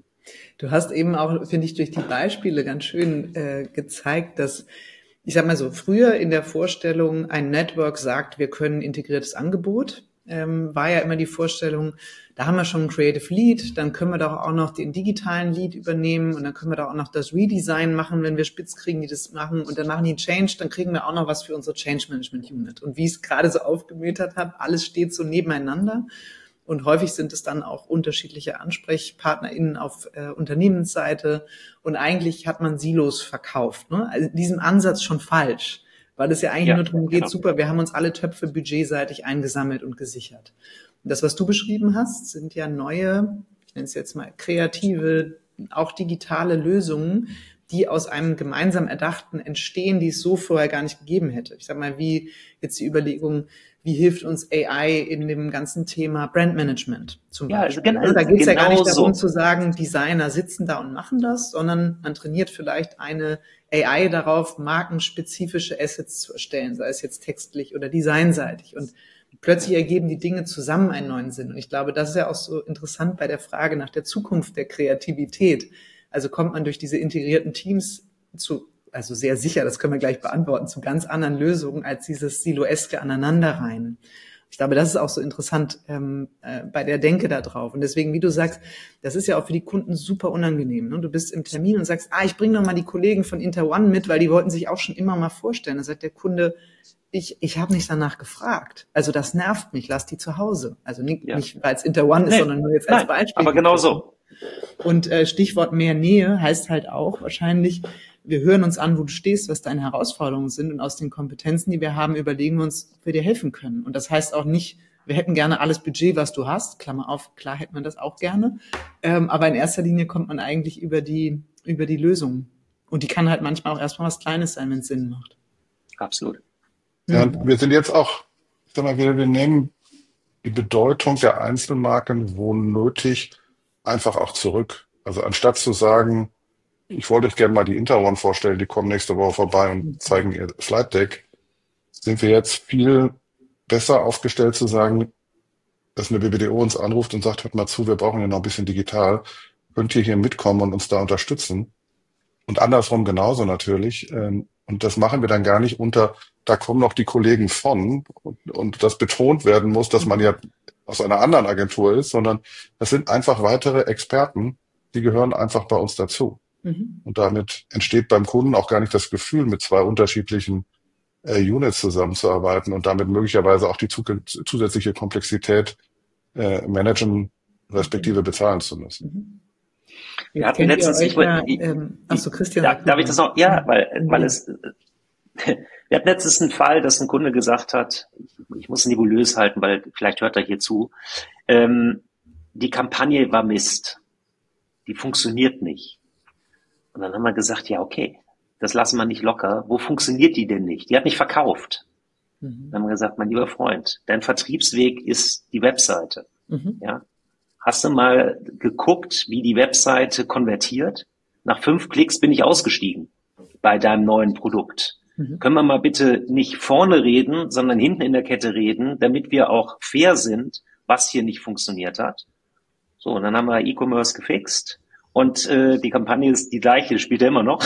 Du hast eben auch, finde ich, durch die Beispiele ganz schön äh, gezeigt, dass, ich sag mal so, früher in der Vorstellung, ein Network sagt, wir können integriertes Angebot, ähm, war ja immer die Vorstellung, da haben wir schon ein Creative Lead, dann können wir doch auch noch den digitalen Lead übernehmen und dann können wir da auch noch das Redesign machen, wenn wir spitz kriegen, die das machen und dann machen die Change, dann kriegen wir auch noch was für unsere Change Management Unit. Und wie ich es gerade so aufgemütert habe, alles steht so nebeneinander und häufig sind es dann auch unterschiedliche AnsprechpartnerInnen auf äh, Unternehmensseite und eigentlich hat man Silos verkauft. Ne? Also in diesem Ansatz schon falsch. weil es ja eigentlich Ja, nur darum geht, genau. super, wir haben uns alle Töpfe budgetseitig eingesammelt und gesichert. Und das, was du beschrieben hast, sind ja neue, ich nenne es jetzt mal kreative, auch digitale Lösungen, die aus einem gemeinsam Erdachten entstehen, die es so vorher gar nicht gegeben hätte. Ich sag mal, wie jetzt die Überlegung, wie hilft uns A I in dem ganzen Thema Brandmanagement zum Ja, Beispiel. genau, Da geht es ja gar nicht genau darum so. zu sagen, Designer sitzen da und machen das, sondern man trainiert vielleicht eine A I darauf, markenspezifische Assets zu erstellen, sei es jetzt textlich oder designseitig. Und plötzlich ergeben die Dinge zusammen einen neuen Sinn. Und ich glaube, das ist ja auch so interessant bei der Frage nach der Zukunft der Kreativität. Also kommt man durch diese integrierten Teams zu, also sehr sicher, das können wir gleich beantworten, zu ganz anderen Lösungen als dieses siloeske Aneinanderreihen. Ich glaube, das ist auch so interessant ähm, äh, bei der Denke da drauf. Und deswegen, wie du sagst, das ist ja auch für die Kunden super unangenehm. Ne? Du bist im Termin und sagst, ah, ich bringe noch mal die Kollegen von InterOne mit, weil die wollten sich auch schon immer mal vorstellen. Dann sagt der Kunde, ich ich habe nicht danach gefragt. Also das nervt mich, lass die zu Hause. Also nicht, Ja. nicht weil es InterOne ist, Nee, sondern nur jetzt als nein, Beispiel. aber genau so. Und äh, Stichwort mehr Nähe heißt halt auch wahrscheinlich, wir hören uns an, wo du stehst, was deine Herausforderungen sind und aus den Kompetenzen, die wir haben, überlegen wir uns, ob wir dir helfen können. Und das heißt auch nicht, wir hätten gerne alles Budget, was du hast. Klammer auf, klar hätte man das auch gerne. Ähm, aber in erster Linie kommt man eigentlich über die über die Lösung. Und die kann halt manchmal auch erstmal was Kleines sein, wenn es Sinn macht. Absolut. Ja, und wir sind jetzt auch, ich sag mal, wir, wir nehmen die Bedeutung der Einzelmarken wo nötig einfach auch zurück. Also anstatt zu sagen, ich wollte euch gerne mal die InterOne vorstellen, die kommen nächste Woche vorbei und zeigen ihr Slide Deck, sind wir jetzt viel besser aufgestellt zu sagen, dass eine B B D O uns anruft und sagt, hört mal zu, wir brauchen ja noch ein bisschen digital, könnt ihr hier mitkommen und uns da unterstützen? Und andersrum genauso natürlich. Ähm, Und das machen wir dann gar nicht unter, da kommen noch die Kollegen von und, und das betont werden muss, dass man ja aus einer anderen Agentur ist, sondern das sind einfach weitere Experten, die gehören einfach bei uns dazu. Mhm. Und damit entsteht beim Kunden auch gar nicht das Gefühl, mit zwei unterschiedlichen äh, Units zusammenzuarbeiten und damit möglicherweise auch die zu, zusätzliche Komplexität äh, managen respektive bezahlen zu müssen. Mhm. Wir Jetzt hatten kennt ihr letztens, euch ich, wollte- ja, ich, ähm, ach so, Christian. Da, sag darf mal. ich das noch? Ja, weil, Mhm. weil es, wir hatten letztens einen Fall, dass ein Kunde gesagt hat, ich muss nebulös halten, weil vielleicht hört er hier zu, ähm, die Kampagne war Mist. Die funktioniert nicht. Und dann haben wir gesagt, ja, okay, das lassen wir nicht locker. Wo funktioniert die denn nicht? Die hat nicht verkauft. Mhm. Dann haben wir gesagt, mein lieber Freund, dein Vertriebsweg ist die Webseite. Mhm. Ja? Hast du mal geguckt, wie die Webseite konvertiert? Nach fünf Klicks bin ich ausgestiegen bei deinem neuen Produkt. Mhm. Können wir mal bitte nicht vorne reden, sondern hinten in der Kette reden, damit wir auch fair sind, was hier nicht funktioniert hat? So, und dann haben wir E-Commerce gefixt und äh, die Kampagne ist die gleiche, spielt ja immer noch.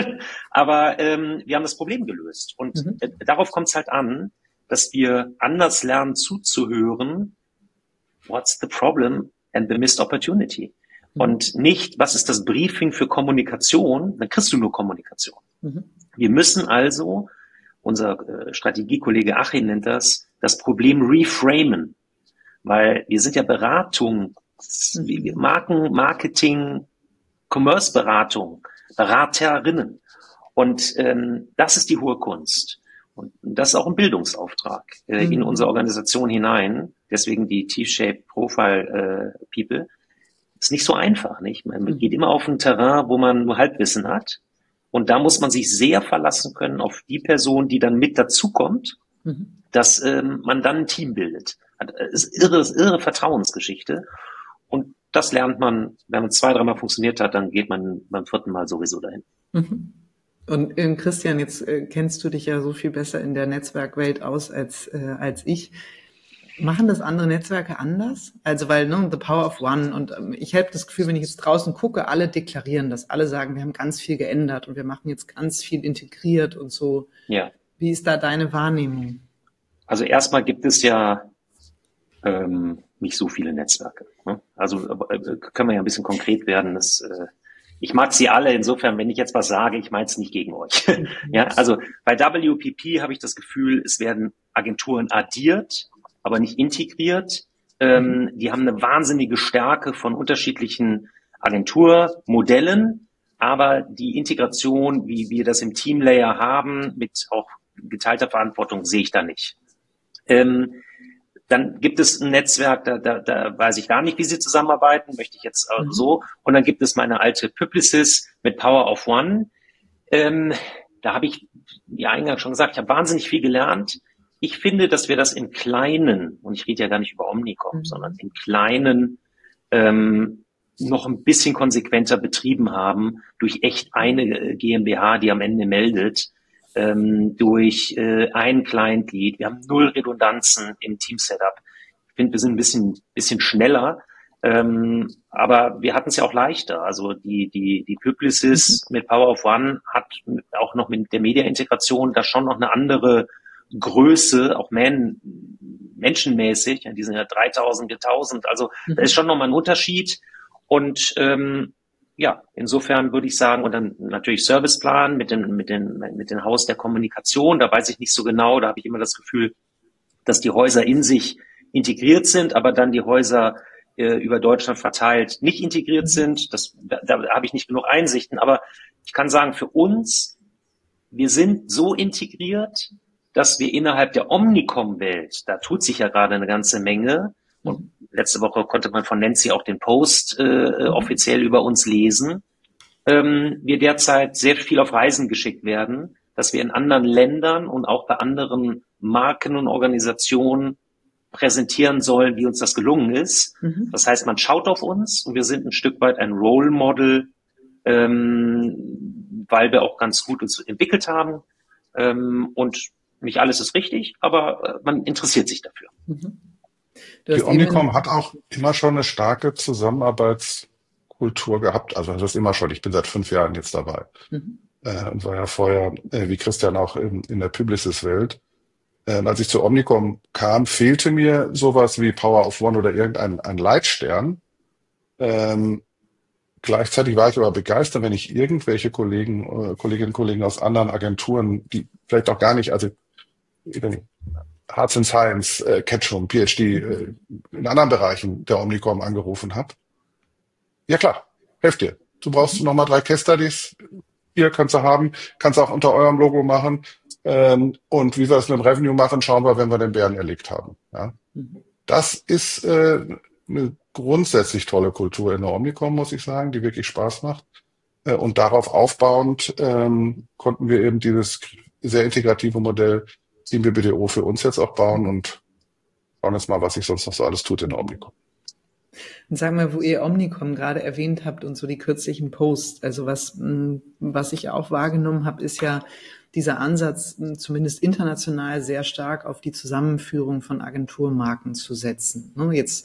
Aber ähm, wir haben das Problem gelöst. Und Mhm. äh, darauf kommt es halt an, dass wir anders lernen zuzuhören, what's the problem and the missed opportunity? Mhm. Und nicht, was ist das Briefing für Kommunikation? Dann kriegst du nur Kommunikation. Mhm. Wir müssen also, unser äh, Strategiekollege Achim nennt das, das Problem reframen. Weil wir sind ja Beratung, Mhm. Marken, Marketing, Commerce-Beratung, Beraterinnen. Und ähm, das ist die hohe Kunst. Und das ist auch ein Bildungsauftrag äh, in Mhm. unsere Organisation hinein. Deswegen die T-Shaped Profile äh, People. Ist nicht so einfach, nicht? Man Mhm. geht immer auf ein Terrain, wo man nur Halbwissen hat. Und da muss man sich sehr verlassen können auf die Person, die dann mit dazukommt, Mhm. dass ähm, man dann ein Team bildet. Das ist irre, ist irre Vertrauensgeschichte. Und das lernt man, wenn man zwei, dreimal funktioniert hat, dann geht man beim vierten Mal sowieso dahin. Mhm. Und ähm, Christian, jetzt äh, kennst du dich ja so viel besser in der Netzwerkwelt aus als äh, als ich. Machen das andere Netzwerke anders? Also weil, ne, the power of one. Und ähm, ich habe das Gefühl, wenn ich jetzt draußen gucke, alle deklarieren das. Alle sagen, wir haben ganz viel geändert und wir machen jetzt ganz viel integriert und so. Ja. Wie ist da deine Wahrnehmung? Also erstmal gibt es ja ähm, nicht so viele Netzwerke. Ne? Also äh, können wir ja ein bisschen konkret werden. Das, äh, ich mag sie alle. Insofern, wenn ich jetzt was sage, ich meine es nicht gegen euch. Ja, also bei W P P habe ich das Gefühl, es werden Agenturen addiert, aber nicht integriert. Ähm, die haben eine wahnsinnige Stärke von unterschiedlichen Agenturmodellen, aber die Integration, wie wir das im Teamlayer haben, mit auch geteilter Verantwortung sehe ich da nicht. Ähm, Dann gibt es ein Netzwerk, da, da, da weiß ich gar nicht, wie sie zusammenarbeiten, möchte ich jetzt äh, so. Und dann gibt es meine alte Publicis mit Power of One. Ähm, da habe ich, wie eingangs schon gesagt, ich habe wahnsinnig viel gelernt. Ich finde, dass wir das im Kleinen, und ich rede ja gar nicht über Omnicom, mhm. sondern im Kleinen ähm, noch ein bisschen konsequenter betrieben haben durch echt eine GmbH, die am Ende meldet. Ähm, durch äh, ein Client-Lead. Wir haben null Redundanzen im Team-Setup. Ich finde, wir sind ein bisschen, bisschen schneller, ähm, aber wir hatten es ja auch leichter. Also die, die, die Publicis mhm. mit Power of One hat auch noch mit der Media-Integration da schon noch eine andere Größe, auch man, menschenmäßig. Ja, die sind ja dreitausend, viertausend. Also mhm. da ist schon nochmal ein Unterschied. Und ähm, ja, insofern würde ich sagen, und dann natürlich Serviceplan mit den, mit den, mit den Haus der Kommunikation, da weiß ich nicht so genau, da habe ich immer das Gefühl, dass die Häuser in sich integriert sind, aber dann die Häuser äh, über Deutschland verteilt nicht integriert sind. Das, da, da habe ich nicht genug Einsichten, aber ich kann sagen, für uns, wir sind so integriert, dass wir innerhalb der Omnicom-Welt, da tut sich ja gerade eine ganze Menge, und letzte Woche konnte man von Nancy auch den Post äh, offiziell über uns lesen. Ähm, wir derzeit sehr viel auf Reisen geschickt werden, dass wir in anderen Ländern und auch bei anderen Marken und Organisationen präsentieren sollen, wie uns das gelungen ist. Mhm. Das heißt, man schaut auf uns und wir sind ein Stück weit ein Role Model, ähm, weil wir auch ganz gut uns entwickelt haben. Ähm, und nicht alles ist richtig, aber äh, man interessiert sich dafür. Mhm. Die Omnicom hat auch immer schon eine starke Zusammenarbeitskultur gehabt. Also das ist immer schon. Ich bin seit fünf Jahren jetzt dabei. Mhm. Äh, und war ja vorher, äh, wie Christian, auch in, in der Publicis-Welt. Äh, als ich zur Omnicom kam, fehlte mir sowas wie Power of One oder irgendein ein Leitstern. Ähm, gleichzeitig war ich aber begeistert, wenn ich irgendwelche Kollegen, äh, Kolleginnen und Kollegen aus anderen Agenturen, die vielleicht auch gar nicht, also ich weiß nicht, Hearts and Science, äh, Ketchum, P H D, äh, in anderen Bereichen der Omnicom angerufen habe. Ja klar, helft dir. Du brauchst noch mal drei Case Studies. Hier kannst du haben, kannst du auch unter eurem Logo machen. Ähm, und wie wir es mit dem Revenue machen, schauen wir, wenn wir den Bären erlegt haben. Ja? Das ist äh, eine grundsätzlich tolle Kultur in der Omnicom, muss ich sagen, die wirklich Spaß macht. Äh, und darauf aufbauend ähm, konnten wir eben dieses sehr integrative Modell Team B B D O für uns jetzt auch bauen und schauen jetzt mal, was sich sonst noch so alles tut in der Omnicom. Und sagen wir, wo ihr Omnicom gerade erwähnt habt und so die kürzlichen Posts, also was, was ich auch wahrgenommen habe, ist ja dieser Ansatz, zumindest international sehr stark auf die Zusammenführung von Agenturmarken zu setzen. Jetzt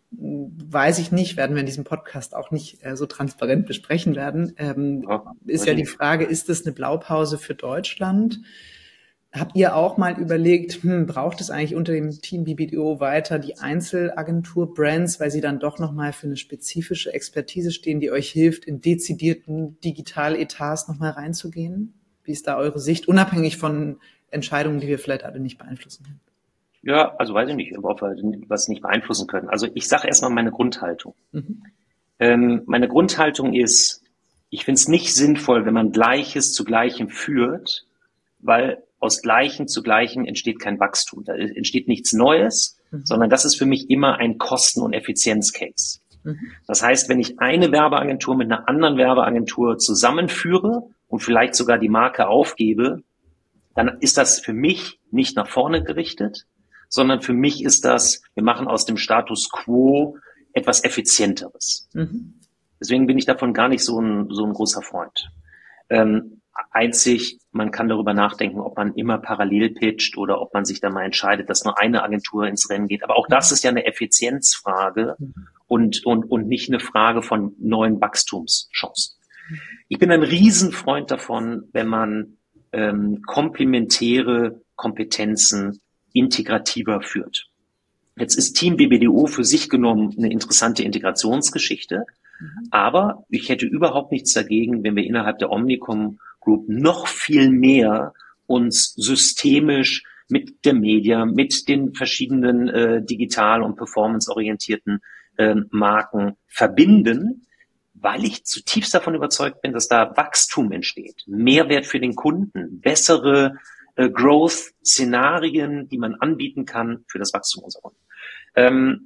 weiß ich nicht, werden wir in diesem Podcast auch nicht so transparent besprechen werden, ähm, ja, ist ja die Frage, ist das eine Blaupause für Deutschland? Habt ihr auch mal überlegt, hm, braucht es eigentlich unter dem Team B B D O weiter die Einzelagentur-Brands, weil sie dann doch nochmal für eine spezifische Expertise stehen, die euch hilft, in dezidierten Digitaletats nochmal reinzugehen? Wie ist da eure Sicht, unabhängig von Entscheidungen, die wir vielleicht alle nicht beeinflussen können? Ja, also weiß ich nicht, ob wir was nicht beeinflussen können. Also ich sage erstmal meine Grundhaltung. Mhm. Ähm, meine Grundhaltung ist, ich finde es nicht sinnvoll, wenn man Gleiches zu Gleichem führt, weil aus Gleichem zu Gleichem entsteht kein Wachstum. Da entsteht nichts Neues, mhm. sondern das ist für mich immer ein Kosten- und Effizienzcase. Mhm. Das heißt, wenn ich eine Werbeagentur mit einer anderen Werbeagentur zusammenführe und vielleicht sogar die Marke aufgebe, dann ist das für mich nicht nach vorne gerichtet, sondern für mich ist das, wir machen aus dem Status quo etwas Effizienteres. Mhm. Deswegen bin ich davon gar nicht so ein, so ein großer Freund. Ähm, Einzig, man kann darüber nachdenken, ob man immer parallel pitcht oder ob man sich dann mal entscheidet, dass nur eine Agentur ins Rennen geht. Aber auch das ist ja eine Effizienzfrage und, und, und nicht eine Frage von neuen Wachstumschancen. Ich bin ein Riesenfreund davon, wenn man ähm, komplementäre Kompetenzen integrativer führt. Jetzt ist Team B B D O für sich genommen eine interessante Integrationsgeschichte, mhm. aber ich hätte überhaupt nichts dagegen, wenn wir innerhalb der Omnicom Group noch viel mehr uns systemisch mit der Media, mit den verschiedenen äh, digital- und performanceorientierten äh, Marken verbinden, weil ich zutiefst davon überzeugt bin, dass da Wachstum entsteht, Mehrwert für den Kunden, bessere äh, Growth-Szenarien, die man anbieten kann für das Wachstum unserer Kunden. Ähm,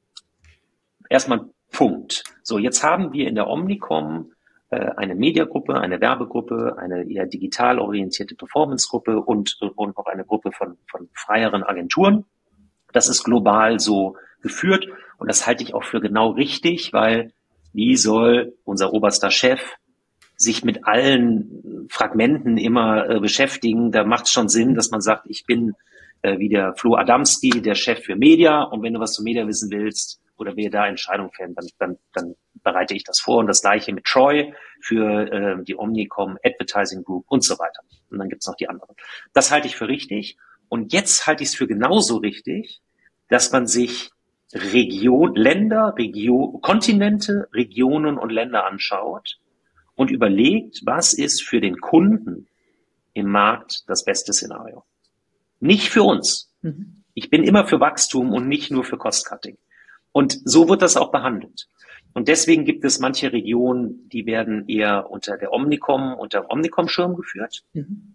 erstmal Punkt. So, jetzt haben wir in der Omnicom äh, eine Mediagruppe, eine Werbegruppe, eine eher digital orientierte Performance-Gruppe und, und noch eine Gruppe von, von freieren Agenturen. Das ist global so geführt und das halte ich auch für genau richtig, weil wie soll unser oberster Chef sich mit allen Fragmenten immer äh, beschäftigen? Da macht es schon Sinn, dass man sagt, ich bin äh, wie der Flo Adamski, der Chef für Media, und wenn du was zu Media wissen willst oder wir da Entscheidungen fällen, dann, dann, dann bereite ich das vor. Und das gleiche mit Troy für äh, die Omnicom Advertising Group und so weiter. Und dann gibt's noch die anderen. Das halte ich für richtig. Und jetzt halte ich es für genauso richtig, dass man sich Region, Länder, Region, Kontinente, Regionen und Länder anschaut und überlegt, was ist für den Kunden im Markt das beste Szenario. Nicht für uns. Mhm. Ich bin immer für Wachstum und nicht nur für Cost-Cutting. Und so wird das auch behandelt. Und deswegen gibt es manche Regionen, die werden eher unter der Omnicom, unter Omnicom-Schirm geführt. Mhm.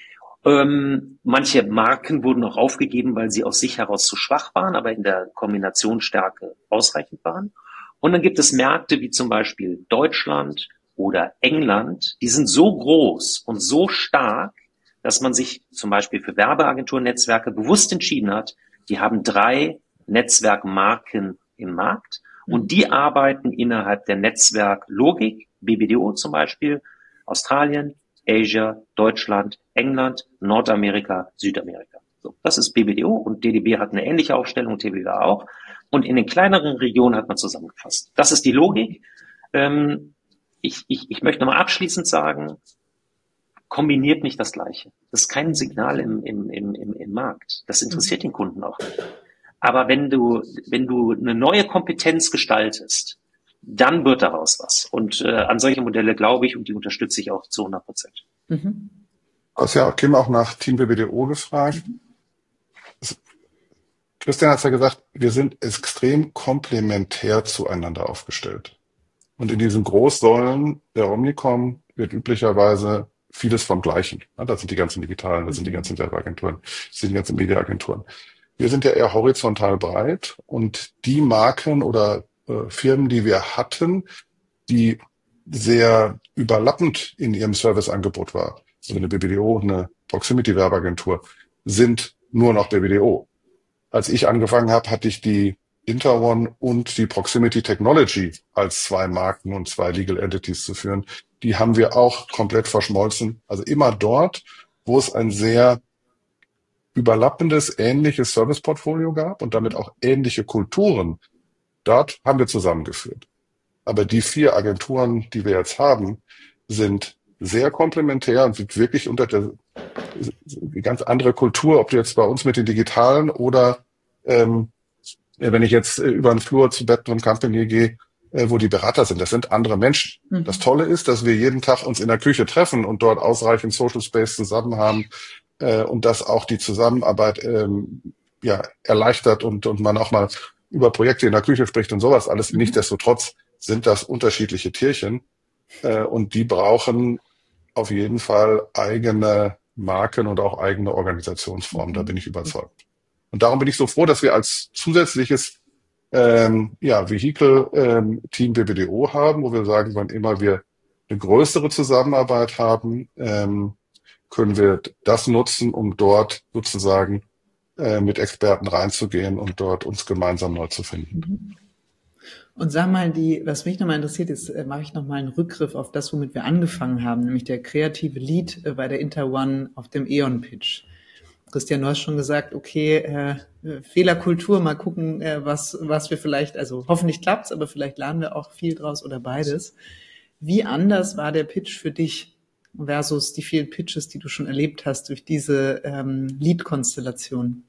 Ähm, manche Marken wurden auch aufgegeben, weil sie aus sich heraus zu schwach waren, aber in der Kombinationsstärke ausreichend waren. Und dann gibt es Märkte wie zum Beispiel Deutschland oder England, die sind so groß und so stark, dass man sich zum Beispiel für Werbeagenturnetzwerke bewusst entschieden hat, die haben drei Netzwerkmarken im Markt und die arbeiten innerhalb der Netzwerklogik, B B D O zum Beispiel, Australien, Asia, Deutschland, England, Nordamerika, Südamerika. So, das ist B B D O und D D B hat eine ähnliche Aufstellung, T B W A auch. Und in den kleineren Regionen hat man zusammengefasst. Das ist die Logik. Ähm, ich, ich, ich möchte nochmal abschließend sagen, kombiniert nicht das Gleiche. Das ist kein Signal im, im, im, im, im Markt. Das interessiert den Kunden auch nicht. Aber wenn du, wenn du eine neue Kompetenz gestaltest, dann wird daraus was. Und äh, an solche Modelle glaube ich und die unterstütze ich auch zu hundert Prozent. Mhm. Du hast ja Kim auch nach Team B B D O gefragt. Mhm. Christian hat ja gesagt, wir sind extrem komplementär zueinander aufgestellt. Und in diesen Großsäulen der Omnicom wird üblicherweise vieles vom Gleichen. Ja, das sind die ganzen Digitalen, das sind die ganzen Werbeagenturen, das sind die ganzen Mediaagenturen. Wir sind ja eher horizontal breit und die Marken oder äh, Firmen, die wir hatten, die sehr überlappend in ihrem Serviceangebot war, also eine B B D O, eine Proximity-Werbeagentur, sind nur noch B B D O. Als ich angefangen habe, hatte ich die Interone und die Proximity Technology als zwei Marken und zwei Legal Entities zu führen. Die haben wir auch komplett verschmolzen. Also immer dort, wo es ein sehr überlappendes, ähnliches Serviceportfolio gab und damit auch ähnliche Kulturen, dort haben wir zusammengeführt. Aber die vier Agenturen, die wir jetzt haben, sind sehr komplementär und sind wirklich unter der die ganz andere Kultur, ob du jetzt bei uns mit den Digitalen oder ähm, wenn ich jetzt äh, über den Flur zu Bettman Company gehe, äh, wo die Berater sind, das sind andere Menschen. Mhm. Das Tolle ist, dass wir jeden Tag uns in der Küche treffen und dort ausreichend Social Space zusammen haben äh, und dass auch die Zusammenarbeit ähm, ja erleichtert und und man auch mal über Projekte in der Küche spricht und sowas alles. Mhm. Nichtsdestotrotz sind das unterschiedliche Tierchen äh, und die brauchen auf jeden Fall eigene Marken und auch eigene Organisationsformen, da bin ich überzeugt. Und darum bin ich so froh, dass wir als zusätzliches ähm, ja, Vehikel ähm, Team B B D O haben, wo wir sagen, wann immer wir eine größere Zusammenarbeit haben, ähm, können wir das nutzen, um dort sozusagen äh, mit Experten reinzugehen und dort uns gemeinsam neu zu finden. Und sag mal, die, was mich nochmal interessiert, jetzt äh, mache ich nochmal einen Rückgriff auf das, womit wir angefangen haben, nämlich der kreative Lead äh, bei der Interone auf dem E.ON-Pitch. Christian, du hast schon gesagt, okay, äh, Fehlerkultur, mal gucken, äh, was was wir vielleicht, also hoffentlich klappt's, aber vielleicht lernen wir auch viel draus oder beides. Wie anders war der Pitch für dich versus die vielen Pitches, die du schon erlebt hast durch diese ähm, Lead-Konstellation?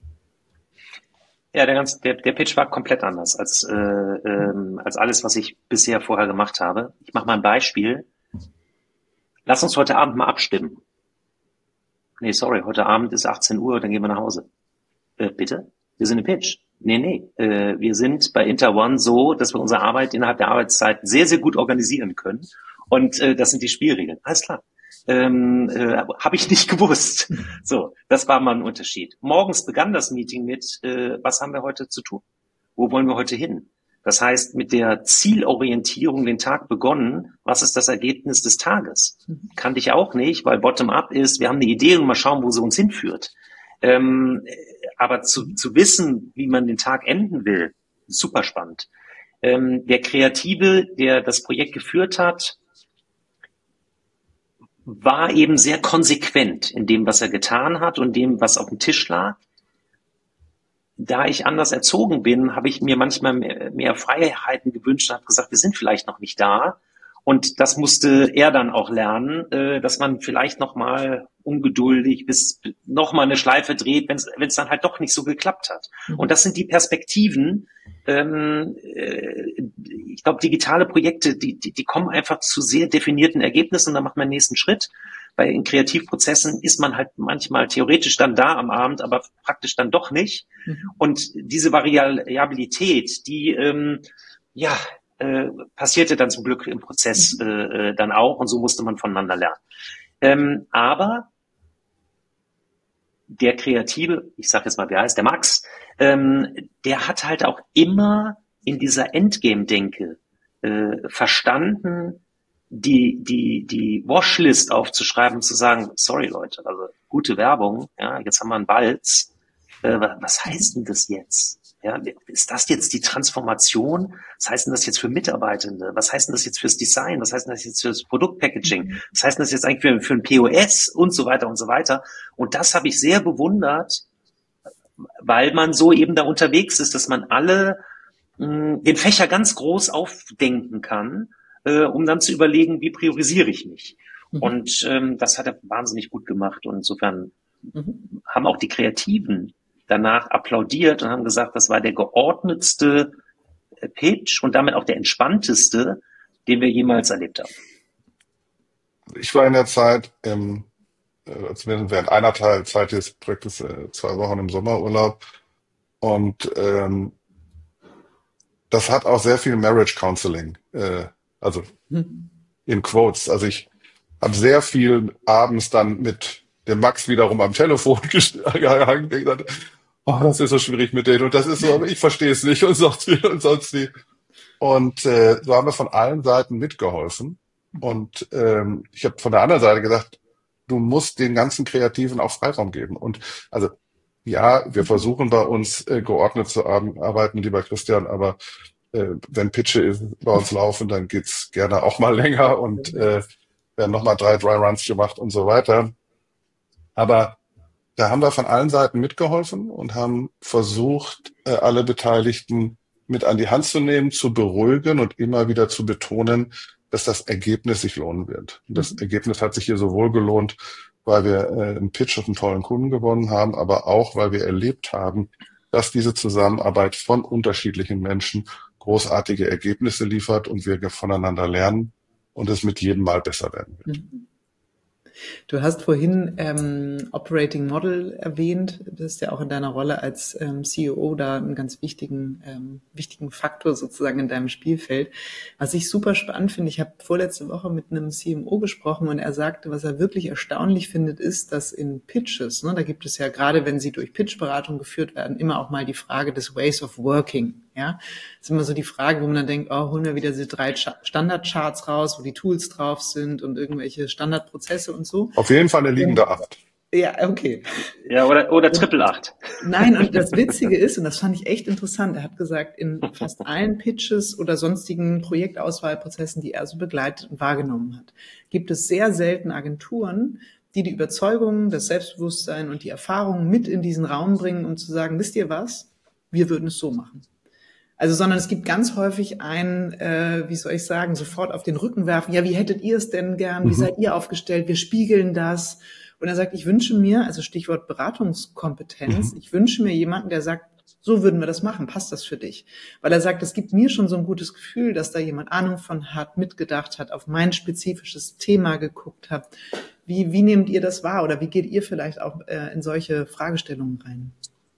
Ja, der, ganze, der, der Pitch war komplett anders als, äh, ähm, als alles, was ich bisher vorher gemacht habe. Ich mache mal ein Beispiel. Lass uns heute Abend mal abstimmen. Nee, sorry, heute Abend ist achtzehn Uhr, dann gehen wir nach Hause. Äh, bitte? Wir sind im Pitch. Nee, nee. Äh, wir sind bei Interone so, dass wir unsere Arbeit innerhalb der Arbeitszeit sehr, sehr gut organisieren können. Und äh, das sind die Spielregeln. Alles klar. Ähm, äh, habe ich nicht gewusst. So, das war mal ein Unterschied. Morgens begann das Meeting mit, äh, was haben wir heute zu tun? Wo wollen wir heute hin? Das heißt, mit der Zielorientierung den Tag begonnen. Was ist das Ergebnis des Tages? Kannte ich auch nicht, weil Bottom-up ist, wir haben eine Idee und mal schauen, wo sie uns hinführt. Ähm, aber zu, zu wissen, wie man den Tag enden will, super spannend. Ähm, der Kreative, der das Projekt geführt hat, war eben sehr konsequent in dem, was er getan hat und dem, was auf dem Tisch lag. Da ich anders erzogen bin, habe ich mir manchmal mehr, mehr Freiheiten gewünscht und habe gesagt, wir sind vielleicht noch nicht da. Und das musste er dann auch lernen, äh, dass man vielleicht noch mal ungeduldig bis noch mal eine Schleife dreht, wenn es dann halt doch nicht so geklappt hat. Und das sind die Perspektiven. Ähm, äh, ich glaube, digitale Projekte, die, die, die kommen einfach zu sehr definierten Ergebnissen und dann macht man den nächsten Schritt. Bei in Kreativprozessen ist man halt manchmal theoretisch dann da am Abend, aber praktisch dann doch nicht. Mhm. Und diese Variabilität, die ähm, ja äh, passierte dann zum Glück im Prozess äh, dann auch und so musste man voneinander lernen. Ähm, aber der Kreative, ich sage jetzt mal, wie heißt der Max, ähm, der hat halt auch immer in dieser Endgame-Denke äh, verstanden, die die die Washlist aufzuschreiben und zu sagen, sorry Leute, also gute Werbung, ja, jetzt haben wir einen Balz, äh, was heißt denn das jetzt? Ja, ist das jetzt die Transformation? Was heißt denn das jetzt für Mitarbeitende? Was heißt denn das jetzt fürs Design? Was heißt denn das jetzt fürs Produktpackaging? Was heißt denn das jetzt eigentlich für, für ein P O S und so weiter und so weiter? Und das habe ich sehr bewundert, weil man so eben da unterwegs ist, dass man alle mh, den Fächer ganz groß aufdenken kann, äh, um dann zu überlegen, wie priorisiere ich mich? Mhm. Und ähm, das hat er wahnsinnig gut gemacht. Und insofern mhm. haben auch die Kreativen danach applaudiert und haben gesagt, das war der geordnetste Pitch und damit auch der entspannteste, den wir jemals erlebt haben. Ich war in der Zeit, im, äh, zumindest während einer Teilzeit des Projektes, äh, zwei Wochen im Sommerurlaub und ähm, das hat auch sehr viel Marriage Counseling, äh, also hm. in Quotes. Also ich habe sehr viel abends dann mit dem Max wiederum am Telefon gehangen und gesagt, oh, das ist so schwierig mit denen und das ist so, aber ich verstehe es nicht und sonst wie und sonst wie. Und äh, so haben wir von allen Seiten mitgeholfen. Und ähm, ich habe von der anderen Seite gesagt, du musst den ganzen Kreativen auch Freiraum geben. Und also ja, wir versuchen bei uns äh, geordnet zu arbeiten, lieber Christian, aber äh, wenn Pitche bei uns laufen, dann geht's gerne auch mal länger und äh, werden nochmal drei Dry Runs gemacht und so weiter. Aber da haben wir von allen Seiten mitgeholfen und haben versucht, äh, alle Beteiligten mit an die Hand zu nehmen, zu beruhigen und immer wieder zu betonen, dass das Ergebnis sich lohnen wird. Und das Ergebnis hat sich hier sowohl gelohnt, weil wir äh, einen Pitch und einen tollen Kunden gewonnen haben, aber auch, weil wir erlebt haben, dass diese Zusammenarbeit von unterschiedlichen Menschen großartige Ergebnisse liefert und wir voneinander lernen und es mit jedem Mal besser werden wird. Mhm. Du hast vorhin ähm, Operating Model erwähnt. Das ist ja auch in deiner Rolle als ähm, C E O da einen ganz wichtigen ähm, wichtigen Faktor sozusagen in deinem Spielfeld. Was ich super spannend finde, ich habe vorletzte Woche mit einem C M O gesprochen und er sagte, was er wirklich erstaunlich findet, ist, dass in Pitches, ne, da gibt es ja gerade, wenn sie durch Pitchberatung geführt werden, immer auch mal die Frage des Ways of Working. Ja, das ist immer so die Frage, wo man dann denkt, oh, holen wir wieder diese drei Standardcharts raus, wo die Tools drauf sind und irgendwelche Standardprozesse und so. Auf jeden Fall eine liegende Acht. Ja, okay. Ja, oder, oder Triple Acht. Nein, und das Witzige ist, und das fand ich echt interessant, er hat gesagt, in fast allen Pitches oder sonstigen Projektauswahlprozessen, die er so begleitet und wahrgenommen hat, gibt es sehr selten Agenturen, die die Überzeugung, das Selbstbewusstsein und die Erfahrung mit in diesen Raum bringen, um zu sagen, wisst ihr was, wir würden es so machen. Also, sondern es gibt ganz häufig ein, äh, wie soll ich sagen, sofort auf den Rücken werfen. Ja, wie hättet ihr es denn gern? Wie mhm. seid ihr aufgestellt? Wir spiegeln das. Und er sagt, ich wünsche mir, also Stichwort Beratungskompetenz, mhm. ich wünsche mir jemanden, der sagt, so würden wir das machen. Passt das für dich? Weil er sagt, es gibt mir schon so ein gutes Gefühl, dass da jemand Ahnung von hat, mitgedacht hat, auf mein spezifisches Thema geguckt hat. Wie, wie nehmt ihr das wahr? Oder wie geht ihr vielleicht auch äh, in solche Fragestellungen rein?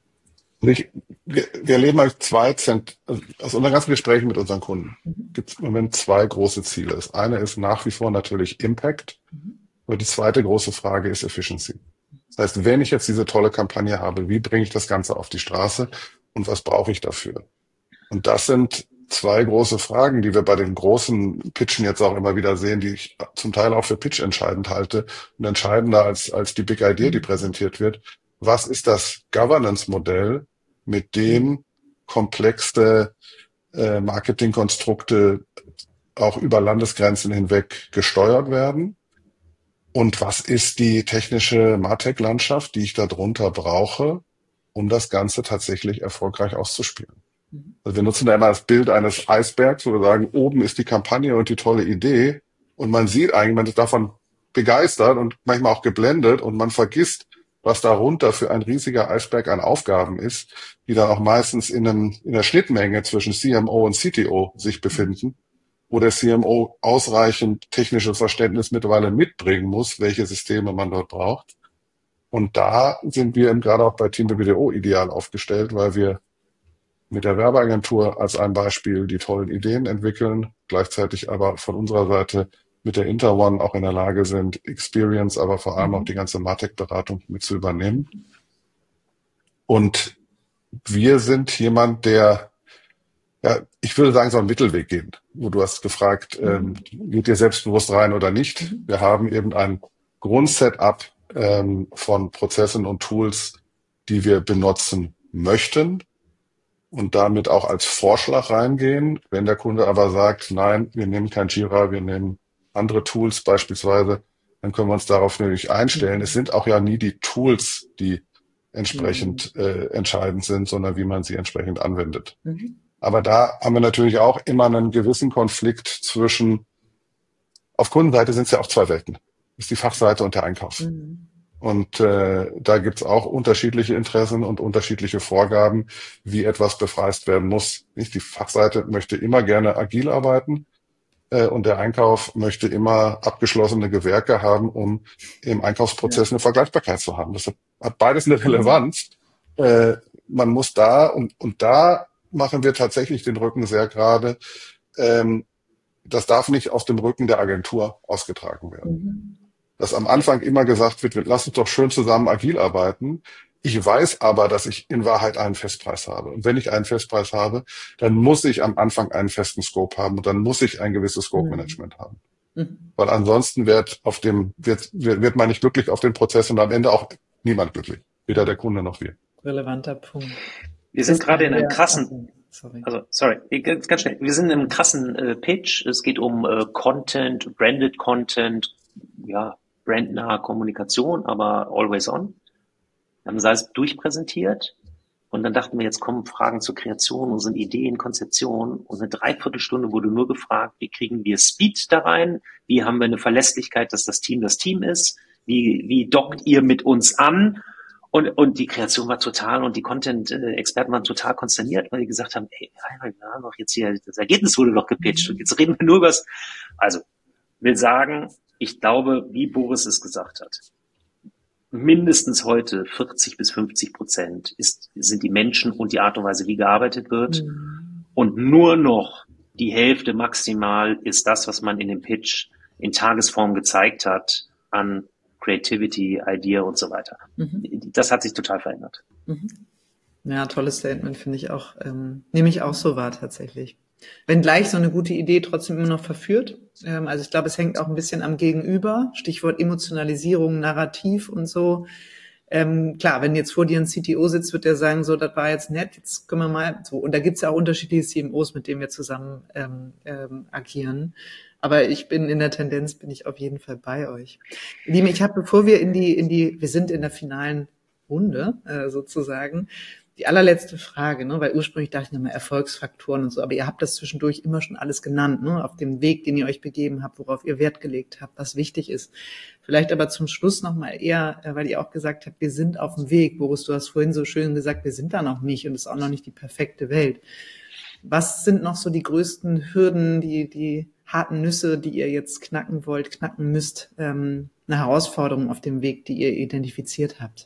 Ich, wir, wir erleben halt zwei Cent, also aus unseren ganzen Gesprächen mit unseren Kunden mhm. gibt es im Moment zwei große Ziele. Das eine ist nach wie vor natürlich Impact, mhm. Aber die zweite große Frage ist Efficiency. Das heißt, wenn ich jetzt diese tolle Kampagne habe, wie bringe ich das Ganze auf die Straße und was brauche ich dafür? Und das sind zwei große Fragen, die wir bei den großen Pitchen jetzt auch immer wieder sehen, die ich zum Teil auch für Pitch entscheidend halte und entscheidender als, als die Big Idea, die präsentiert wird. Was ist das Governance-Modell, mit dem komplexe äh, Marketingkonstrukte auch über Landesgrenzen hinweg gesteuert werden? Und was ist die technische MarTech-Landschaft, die ich darunter brauche, um das Ganze tatsächlich erfolgreich auszuspielen? Also wir nutzen da immer das Bild eines Eisbergs, wo wir sagen, oben ist die Kampagne und die tolle Idee. Und man sieht eigentlich, man ist davon begeistert und manchmal auch geblendet und man vergisst, was darunter für ein riesiger Eisberg an Aufgaben ist, die dann auch meistens in, einem, in der Schnittmenge zwischen C M O und C T O sich befinden, wo der C M O ausreichend technisches Verständnis mittlerweile mitbringen muss, welche Systeme man dort braucht. Und da sind wir eben gerade auch bei Team B B D O ideal aufgestellt, weil wir mit der Werbeagentur als ein Beispiel die tollen Ideen entwickeln, gleichzeitig aber von unserer Seite mit der Interone auch in der Lage sind, Experience, aber vor allem auch die ganze MarTech-Beratung mit zu übernehmen. Und wir sind jemand, der, ja, ich würde sagen, so einen Mittelweg gehen, wo du hast gefragt, ähm, geht ihr selbstbewusst rein oder nicht? Wir haben eben ein Grundsetup ähm, von Prozessen und Tools, die wir benutzen möchten und damit auch als Vorschlag reingehen. Wenn der Kunde aber sagt, nein, wir nehmen kein Jira, wir nehmen andere Tools beispielsweise, dann können wir uns darauf natürlich einstellen. Mhm. Es sind auch ja nie die Tools, die entsprechend mhm. äh, entscheidend sind, sondern wie man sie entsprechend anwendet. Mhm. Aber da haben wir natürlich auch immer einen gewissen Konflikt zwischen, auf Kundenseite sind es ja auch zwei Welten. Das ist die Fachseite und der Einkauf. Mhm. Und äh, da gibt's auch unterschiedliche Interessen und unterschiedliche Vorgaben, wie etwas bepreist werden muss. Nicht? Die Fachseite möchte immer gerne agil arbeiten äh, und der Einkauf möchte immer abgeschlossene Gewerke haben, um im Einkaufsprozess ja. eine Vergleichbarkeit zu haben. Das hat, hat beides eine Relevanz. Mhm. Äh, man muss da, und, und da machen wir tatsächlich den Rücken sehr gerade. Ähm, das darf nicht auf dem Rücken der Agentur ausgetragen werden. Mhm. Dass am Anfang immer gesagt wird, lass uns doch schön zusammen agil arbeiten. Ich weiß aber, dass ich in Wahrheit einen Festpreis habe. Und wenn ich einen Festpreis habe, dann muss ich am Anfang einen festen Scope haben und dann muss ich ein gewisses Scope-Management mhm. haben. Mhm. Weil ansonsten wird auf dem, wird, wird, wird man nicht glücklich auf den Prozess und am Ende auch niemand glücklich. Weder der Kunde noch wir. Relevanter Punkt. Wir sind gerade in einem krassen, sorry. also sorry, ganz, ganz schnell. Wir sind in einem krassen äh, Pitch. Es geht um äh, Content, Branded Content, ja, brandnahe Kommunikation, aber always on. Wir haben das alles durchpräsentiert und dann dachten wir, jetzt kommen Fragen zur Kreation, unseren Ideen, Konzeption und eine Dreiviertelstunde wurde nur gefragt, wie kriegen wir Speed da rein, wie haben wir eine Verlässlichkeit, dass das Team das Team ist, wie, wie dockt ihr mit uns an? Und, und die Kreation war total und die Content-Experten waren total konsterniert, weil die gesagt haben, ey, wir haben doch jetzt hier, das Ergebnis wurde doch gepitcht und jetzt reden wir nur über das. Also, will sagen, ich glaube, wie Boris es gesagt hat, mindestens heute vierzig bis fünfzig Prozent ist, sind die Menschen und die Art und Weise, wie gearbeitet wird. Mhm. Und nur noch die Hälfte maximal ist das, was man in dem Pitch in Tagesform gezeigt hat an Creativity, Idea und so weiter. Mhm. Das hat sich total verändert. Mhm. Ja, tolles Statement, finde ich auch, ähm, nehme ich auch so wahr tatsächlich. Wenn gleich so eine gute Idee trotzdem immer noch verführt. Ähm, also ich glaube, es hängt auch ein bisschen am Gegenüber. Stichwort Emotionalisierung, Narrativ und so. Ähm, klar, wenn jetzt vor dir ein C T O sitzt, wird der sagen, so, das war jetzt nett, jetzt können wir mal so. Und da gibt's ja auch unterschiedliche C M Os, mit denen wir zusammen ähm, ähm, agieren. Aber ich bin in der Tendenz, bin ich auf jeden Fall bei euch. Liebe, ich habe, bevor wir in die, in die, wir sind in der finalen Runde äh, sozusagen, die allerletzte Frage, ne, weil ursprünglich dachte ich nochmal Erfolgsfaktoren und so, aber ihr habt das zwischendurch immer schon alles genannt, ne, auf dem Weg, den ihr euch begeben habt, worauf ihr Wert gelegt habt, was wichtig ist. Vielleicht aber zum Schluss nochmal eher, weil ihr auch gesagt habt, wir sind auf dem Weg. Boris, du hast vorhin so schön gesagt, wir sind da noch nicht und es ist auch noch nicht die perfekte Welt. Was sind noch so die größten Hürden, die, die harten Nüsse, die ihr jetzt knacken wollt, knacken müsst, ähm, eine Herausforderung auf dem Weg, die ihr identifiziert habt?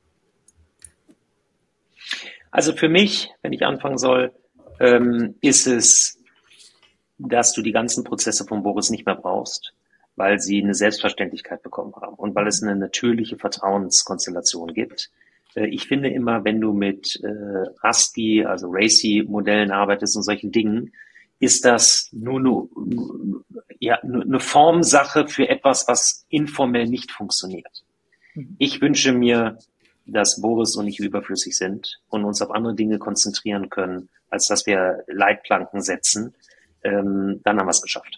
Also für mich, wenn ich anfangen soll, ähm, ist es, dass du die ganzen Prozesse von Boris nicht mehr brauchst. weil sie eine Selbstverständlichkeit bekommen haben und weil es eine natürliche Vertrauenskonstellation gibt. Äh, ich finde immer, wenn du mit äh, ASCII, also RACI-Modellen arbeitest und solchen Dingen, ist das nur eine, ja, nur eine Formsache für etwas, was informell nicht funktioniert. Ich wünsche mir, dass Boris und ich überflüssig sind und uns auf andere Dinge konzentrieren können, als dass wir Leitplanken setzen. Ähm, dann haben wir es geschafft.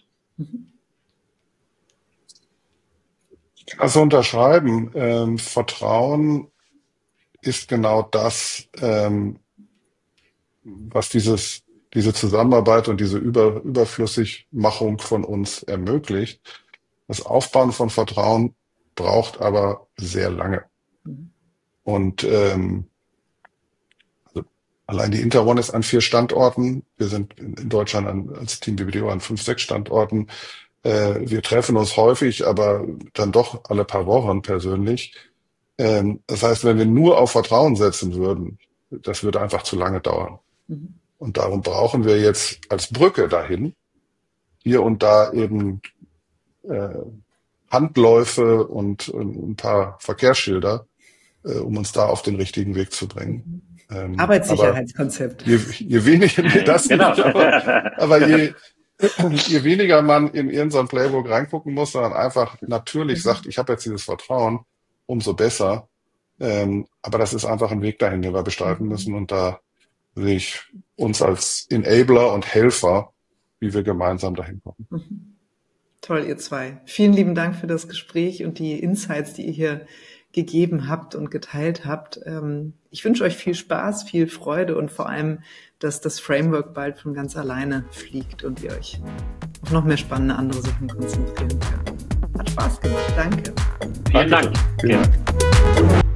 Also unterschreiben. Ähm, Vertrauen ist genau das, ähm, was dieses, diese Zusammenarbeit und diese Über, Überflüssigmachung von uns ermöglicht. Das Aufbauen von Vertrauen braucht aber sehr lange. Und ähm, also allein die Interone ist an vier Standorten. Wir sind in, in Deutschland an, als Team B B D O an fünf, sechs Standorten. Äh, wir treffen uns häufig, aber dann doch alle paar Wochen persönlich. Ähm, das heißt, wenn wir nur auf Vertrauen setzen würden, das würde einfach zu lange dauern. Mhm. Und darum brauchen wir jetzt als Brücke dahin hier und da eben äh, Handläufe und, und ein paar Verkehrsschilder, äh, um uns da auf den richtigen Weg zu bringen. Ähm, Arbeitssicherheitskonzept. Je, je weniger das genau. nicht, aber, aber je, je weniger man in irgendein Playbook reingucken muss, sondern einfach natürlich sagt, ich habe jetzt dieses Vertrauen, umso besser. Ähm, aber das ist einfach ein Weg dahin, den wir bestreiten müssen. Und da sehe ich uns als Enabler und Helfer, wie wir gemeinsam dahin kommen. Mhm. Toll, ihr zwei. Vielen lieben Dank für das Gespräch und die Insights, die ihr hier gegeben habt und geteilt habt. Ich wünsche euch viel Spaß, viel Freude und vor allem, dass das Framework bald von ganz alleine fliegt und ihr euch auf noch mehr spannende andere Sachen konzentrieren könnt. Hat Spaß gemacht. Danke. Vielen Dank. Vielen Dank.